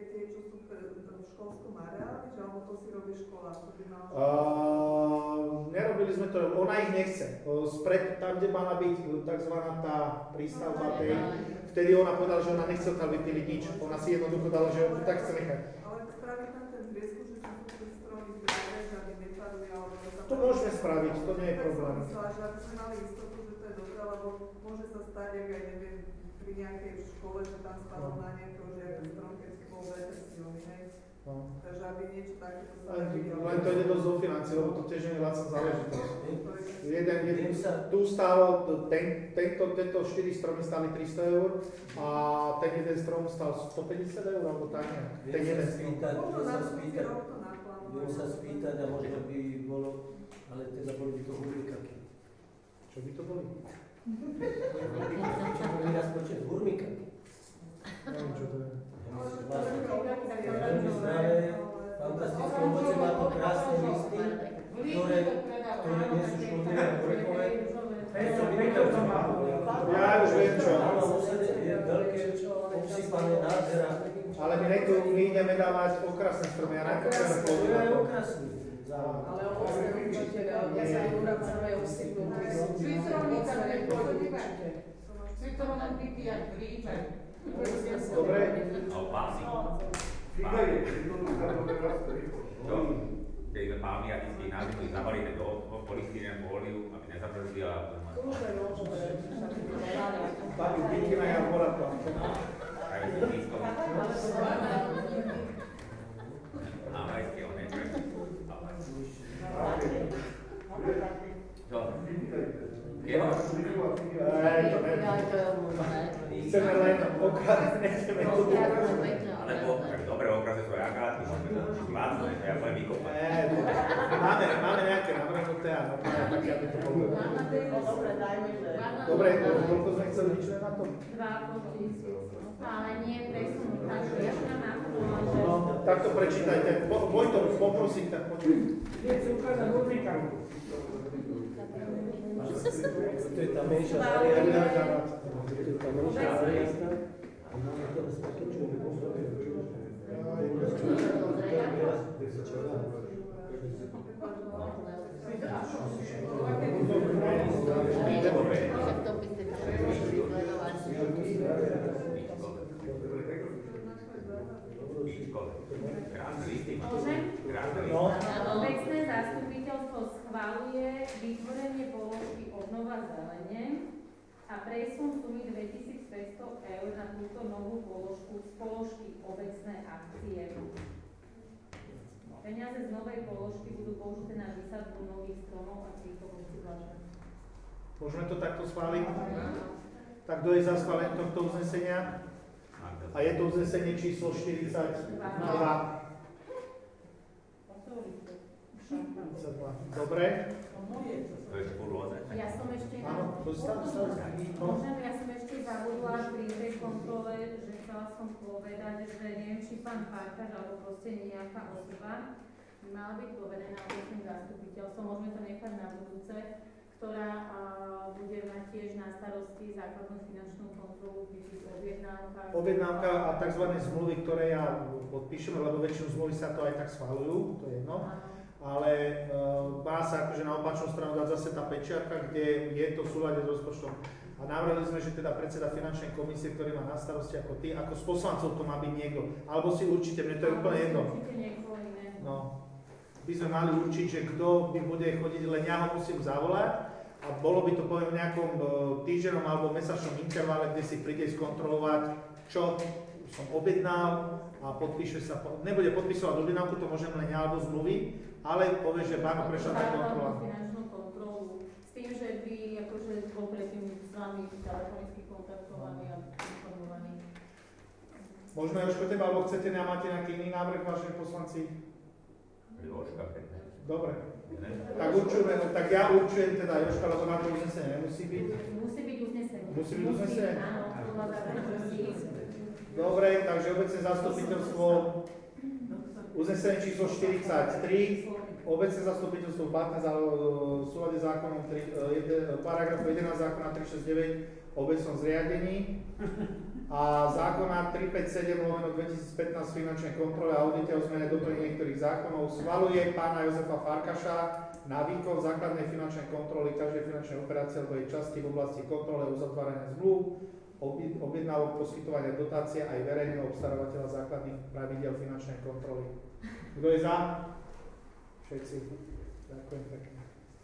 tie, čo sú pre- v školskom areáli, že alebo to si robí škola, to by mala... Uh, nerobili sme to, ona ich nechce. Uh, Spred, tam, kde mala byť tzv. Tá prístavba tej, vtedy ona povedala, že ona nechce tam vypiliť nič. Ona si jednoducho dala, že on tak chce nechať. Ale spraviť tam ten triesku, že sú tu tie stromy zdravé, že aby nepadli, alebo... To môžeme spraviť, to nie je problém. Tak som myslela, že aby sme mali istotu, že to je dobré, lebo môže sa stať, ak aj neviem, pri nejakej škole, že tam spadol na nejakého žiaľ strom, keď bol veter silný, hej. No. Takže aby niečo takéto sa Len, nevidelo. len to ide dosť do financí, lebo to tiež nie je lacná záležitosť. Jeden, jeden, Viem sa, tu stálo, ten, tento, tento štyri stromy stáli tristo eur a ten jeden strom stál stopäťdesiat eur, alebo tak nejak. Ten viem jeden sa strom. spýtať, Možno viem na sa budúci spýtať, rok to naplánovať. viem sa spýtať a možno by bolo, ale teda boli by to hurmikaky. Čo by to boli? Čo boli raz počet hurmikaky? Neviem, čo to je. Veľmi zdravé, fantastické ovoce, má to krásne listy, ktoré, ktoré nie sú škodlivé a orechové. Ja už viem čo. Áno, museli je veľké, obsypané nádhera. Ale my, nekto, my ideme dávať okrasné stromy, ja nepotrebujem To je aj plodinu. okrasný. Ale ovocné určite, ja sa aj urabcové osypnú, ktoré sú Citrónika ovocné, nepotrebujeme. určite. Citróniky jak hríbe. Dobre. A opásy. Figa je, jednoduchá, to rastie rýchlo. Čo? Keď sme palmy a tisky názvy zabalíme do polystyrenu fóliu, aby nezabrzli a... Kľúče môžeme, Babi, bytky na laboratór. Práve si blízko. Havajské, one čo? Čo? Jeho? Ej, to ne. Chceme len okradať, nechceme to. Alebo, tak dobre, okrase sú agátky, môžeme to vládnuť, to ja poviem vykopať. Ej, máme, máme nejaké navrhnuté a normálne také, aby to bolo. Dobre, dajme, že... Dobre, koľko sme chceli nič na to? Dva tisíc, ale nie presun, takže ja som na to, že... No, tak to prečítajte. Po, Vojto, poprosím, tak poďme. To je tá menšia zariadka. To je tá menšia zariadka. A máme to z také, čo je pozdravie. Krásne listy. Môžem? Krásne listy. No. Obecné zastupiteľstvo schvaľuje vytvorenie položky obnova zelene a presun sumy dvetisícpäťsto eur na túto novú položku z položky obecné akcie. Peniaze z novej položky budú použité na výsadbu nových stromov a príkovosti. Môžeme to takto schváliť? Tak kto je za schválenie tohto uznesenia? A je to uznesenie číslo štyridsaťdva. Dobre? To je spolu rôzne. Ja som ešte... Áno, dostali sa. Môžem, ja som ešte zabudla pri tej kontrole, že chcela som povedať, že neviem, či pán Farkáš alebo proste nejaká osoba by mala byť povedená obecným zastupiteľstvom, môžeme to nechať na budúce, ktorá uh, bude mať tiež na starosti základnú finančnú kontrolu pri tých objednávkach. Objednávka a tzv. Zmluvy, ktoré ja podpíšem, lebo väčšinu zmluvy sa to aj tak schvaľujú, to je jedno. Áno. Ale uh, má sa akože na opačnú stranu dať zase tá pečiarka, kde je to v súlade s rozpočtom. A navrhli sme, že teda predseda finančnej komisie, ktorý má na starosti ako ty, ako z poslancov to má byť niekto. Alebo si určite, mne to je úplne jedno. Určite niekoho iné. No, by sme mali určiť, že kto by bude chodiť, len ja ho musím zavolať a bolo by to poviem v nejakom uh, týždennom alebo mesačnom intervale, kde si príde skontrolovať, čo som objednal a podpíše sa, nebude podpisovať objednávku, to môžem len ja alebo zmluvy, ale povie, že báno prešla tá kontrola. Finančnú kontrolu s tým, že by akože bol predtým s vami telefonicky kontaktovaní a informovaní. Možno Jožko teba, alebo chcete, a máte nejaký iný návrh, vážení poslanci? Jožka, keď ne. Dobre. Ne? Tak určujeme, tak ja určujem teda Jožka, lebo na to uznesenie nemusí byť. Musí byť uznesenie. Musí byť uznesenie? Áno, podľa zákonnosti. Dobre, takže obecné zastupiteľstvo, uznesenie číslo štyridsaťtri, obecné zastupiteľstvo platné za v súlade zákonom tri, jeden, paragrafu jedenásť zákona tri šesť deväť o obecnom zriadení. a zákona tristopäťdesiatsedem lomeno dvetisícpätnásť finančnej kontrole a audite o zmene doplnení niektorých zákonov schvaľuje pána Jozefa Farkaša na výkon základnej finančnej kontroly každej finančnej operácie alebo jej časti v oblasti kontrole uzatvárania zmluv, objednávok poskytovania dotácie aj verejného obstarávateľa základných pravidiel finančnej kontroly. Kto je za? Všetci. Ďakujem pekne.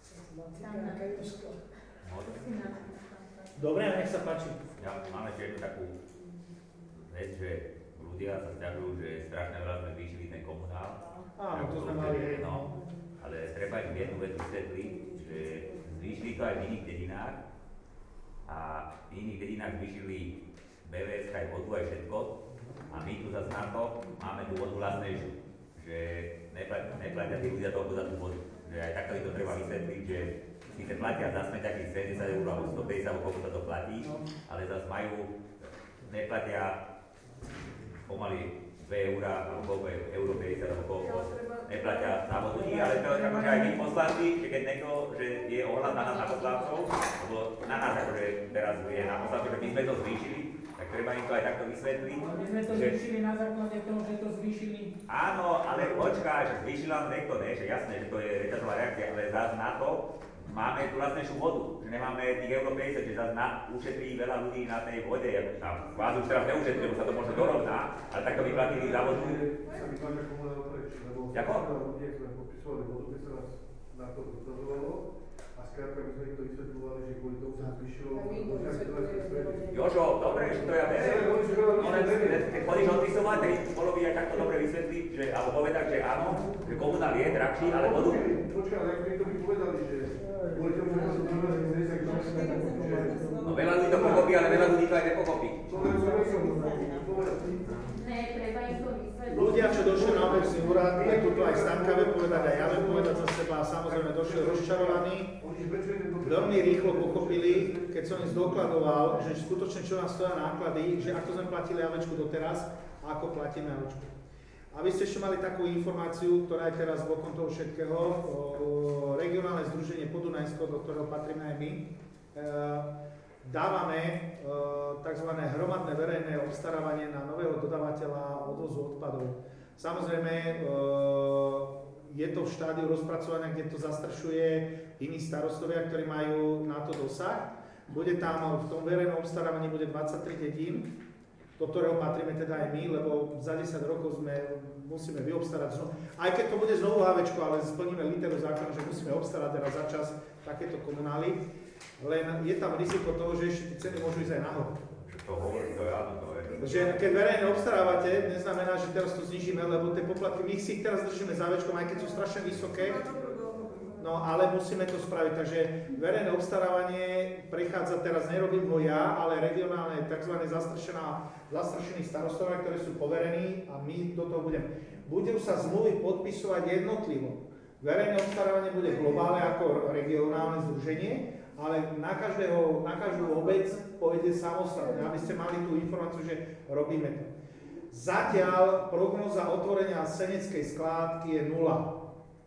Dobre, nech sa páči. Ja mám ešte jednu takú vec, že ľudia sa sťažujú, že strašne veľa sme zvýšili ten komunál. Áno, to sme mali, hej. No, ale treba im jednu vec vysvetliť, že zvýšili to aj v iných dedinách a v iných dedinách zvýšili bé vé es aj vodu, aj všetko a my tu zase na to máme tú vodu lacnejšiu, že neplatia, neplatia tí ľudia toľko za tú vodu. Že aj takto to treba vysvetliť, že síce platia za smeťaky sedemdesiat eur alebo stopäťdesiat, alebo koľko sa to platí, ale zase majú, neplatia pomaly dve eurá, alebo koľko je, euro päťdesiat, alebo koľko, neplatia za vodu, ale to je akože aj my poslanci, že keď niekto, že je ohľad na nás na poslancov, lebo na nás akože teraz je na poslancov, že my sme to zvýšili, tak treba im to aj takto vysvetliť. My sme to že... zvýšili na základe toho, že to zvýšili. Áno, ale počkaj, že zvýšila niekto, ne, že jasné, že to je reťazová reakcia, ale zás na to máme tú lacnejšiu vodu, že nemáme tých euro päťdesiat, že zás na, ušetrí veľa ľudí na tej vode, ako tam vás už teraz neušetrí, lebo sa to možno dorovná, ale takto by platili za vodu. Ďako? Popisovali vodu, by sa nás na to dotazovalo a skrátka by sme im to vysvetľovali, že kvôli tomu sa zvýšilo. Jožo, dobre, že to ja verím. No len keď chodíš odpisovať, tak bolo by aj takto dobre vysvetliť, že, alebo povedať, že áno, že komunál je drahší, ale vodu... Počkaj, ale ak mi to by povedali, že kvôli tomu, že to zvýšilo, tak to sa No veľa ľudí to pochopí, ale veľa ľudí to aj nepochopí. Ne, treba im to vysvetliť. Ľudia, čo došli na obecný úrad, aj tuto aj Stanka vie povedať, aj ja viem povedať za seba, a samozrejme došli rozčarovaní, veľmi rýchlo pochopili, keď som im zdokladoval, že skutočne čo nás stoja náklady, že ako sme platili avečku doteraz a ako platíme avečku. Aby ste ešte mali takú informáciu, ktorá je teraz bokom toho všetkého, o, o, regionálne združenie Podunajsko, do ktorého patríme aj my, e, dávame e, tzv. Hromadné verejné obstarávanie na nového dodávateľa odvozu odpadov. Samozrejme, e, je to v štádiu rozpracovania, kde to zastrešuje iní starostovia, ktorí majú na to dosah. Bude tam, v tom verejnom obstarávaní bude dvadsaťtri dedín, do ktorého patríme teda aj my, lebo za desať rokov sme, musíme vyobstarať znovu. Aj keď to bude znovu hávečko, ale splníme literu zákona, že musíme obstarať teraz za čas takéto komunály. Len je tam riziko toho, že ešte tie ceny môžu ísť aj nahor. To hovorí, to je áno, to je. Že keď verejne obstarávate, neznamená, že teraz to znižíme, lebo tie poplatky, my si ich teraz držíme závečkom, aj keď sú strašne vysoké. No ale musíme to spraviť, takže verejné obstarávanie prechádza teraz, nerobím ho ja, ale regionálne, tzv. zastrešení starostovia, ktorí sú poverení a my do toho budeme. Budú sa zmluvy podpisovať jednotlivo. Verejné obstarávanie bude globálne ako regionálne združenie, ale na, každého, na každú obec pôjde samostatne, aby ste mali tú informáciu, že robíme to. Zatiaľ prognoza otvorenia seneckej skládky je nula.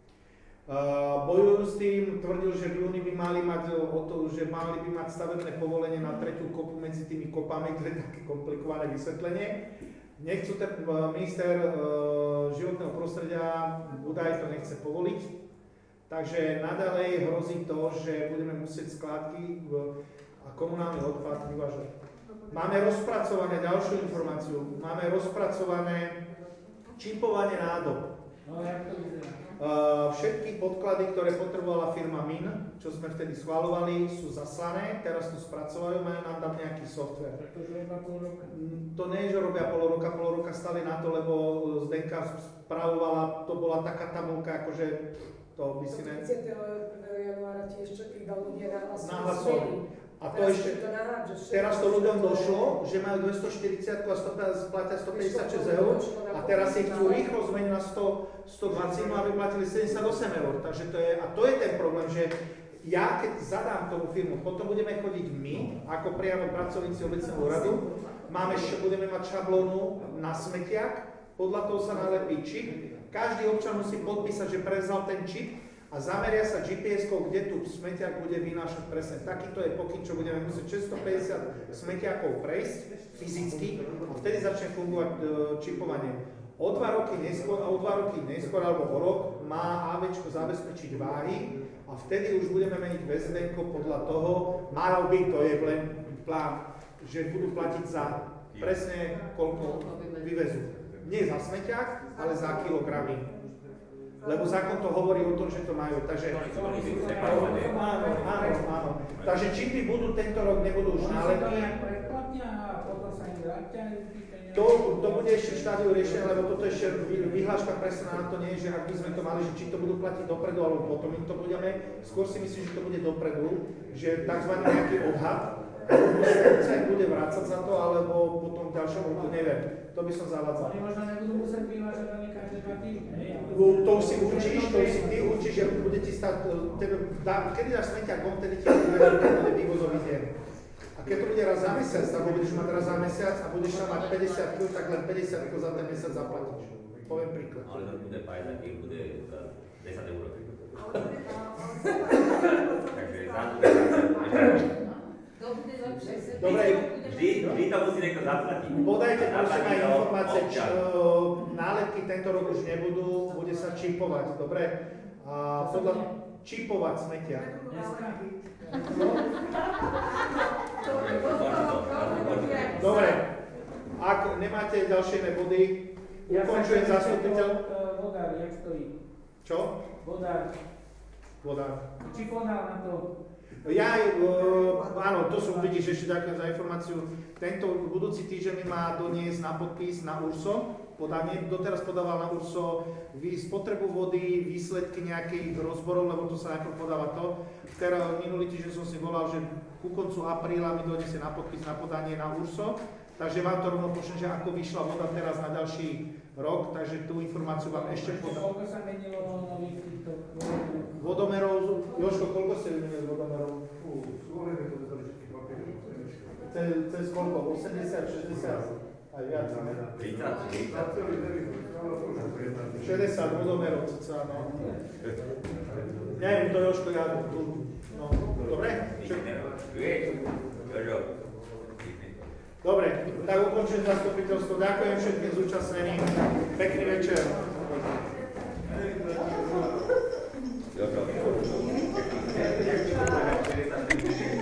Uh, bojujú s tým, tvrdil, že v júni by mali mať o to, že mali by mať stavebné povolenie na tretiu kopu medzi tými kopami, to je také komplikované vysvetlenie. Nechcú ten uh, minister uh, životného prostredia, Budaj to nechce povoliť, takže naďalej hrozí to, že budeme musieť skládky uh, a komunálny odpad vyvážať. Máme rozpracované ďalšiu informáciu, máme rozpracované čipovanie nádob. No, jak to vyzerá? Uh, všetky podklady, ktoré potrebovala firma Min, čo sme vtedy schváľovali, sú zaslané, teraz to spracovajú, majú nám dať nejaký software. Pretože iba pol roka. To nie je, že robia pol roka, pol roka stali na to, lebo Zdenka spravovala, to bola taká tabulka, akože to by si ne... tridsiateho prvého januára tiež iba ľudia nahlasovali. A to ešte, teraz to ľuďom došlo, že majú dvestoštyridsať a platia stopäťdesiatšesť eur a teraz ich chcú rýchlo zmeniť na sto, stodvadsať, aby platili sedemdesiatosem eur. Takže to je, a to je ten problém, že ja keď zadám tomu firmu, potom budeme chodiť my, ako priamo pracovníci obecného úradu, máme, budeme mať šablónu na smetiak, podľa toho sa nalepí čip, každý občan musí podpísať, že prevzal ten čip a zameria sa G P S-kou, kde tu smetiak bude vynášať presne. Takýto je pokyn, čo budeme musieť šesťstopäťdesiat smetiakov prejsť fyzicky a vtedy začne fungovať e, čipovanie. O dva roky neskôr, o dva roky neskôr alebo o rok má AVčko zabezpečiť váhy a vtedy už budeme meniť vé zet enko podľa toho, mal by, to je len plán, že budú platiť za presne koľko vyvezú. Nie za smetiak, ale za kilogramy. Lebo zákon to hovorí o tom, že to majú. Takže, áno, áno, áno. Takže čipy budú tento rok, nebudú už nálepky. To, to bude ešte v štádiu riešenia, lebo toto ešte vyhláška presná na to nie je, že ak by sme to mali, že či to budú platiť dopredu, alebo potom im to budeme. Skôr si myslím, že to bude dopredu, že tzv. Nejaký odhad, sa im bude vrácať za to, alebo potom v ďalšom roku, neviem. To by som zavádzal. Oni možno nebudú musieť vyvážať ani každé dva týždne. To už si učíš, to už si ty učíš, že bude ti stať, tebe, dá, kedy dáš smetiak von, tedy ti bude vývozový deň. A keď to bude raz za mesiac, tak ho budeš mať raz za mesiac a budeš tam mať päťdesiat kilogramov, tak len päťdesiat kilogramov za ten mesiac zaplatíš. Poviem príklad. Ale to bude päťdesiat kilogramov, bude desať eur. Takže za to Dobre, vždy, vždy to musí niekto zaplatiť. podajte prosím aj informácie, čo nálepky tento rok už nebudú, bude sa čipovať, dobre? A podľa čipovať smetia. Dobre, ak nemáte ďalšie body, ukončujem zastupiteľ. Vodár, jak stojí? Čo? Vodár. Vodár. Či podal na to? Ja, uh, áno, to som, vidíš, ešte ďakujem za informáciu. Tento budúci týždeň mi má doniesť na podpis na URSO podanie. Doteraz podával na URSO spotrebu vody, výsledky nejakých rozborov, lebo to sa najprv podáva to. Teraz minulý týždeň som si volal, že ku koncu apríla mi doniesie na podpis na podanie na URSO. Takže vám to rovno pošlem, že ako vyšla voda teraz na ďalší rok, takže tú informáciu vám ešte podám. Koľko sa menilo nových týchto vodomerov? Jožko, koľko ste vymenili vodomerov? Cez koľko? osemdesiat, šesťdesiat? Aj viac, ne? tridsať, tridsať. šesťdesiat vodomerov, cca, no. Neviem, to Jožko, ja tu, no, dobre? Dobre, tak ukončujem zastupiteľstvo. Ďakujem všetkým zúčastneným. Pekný večer.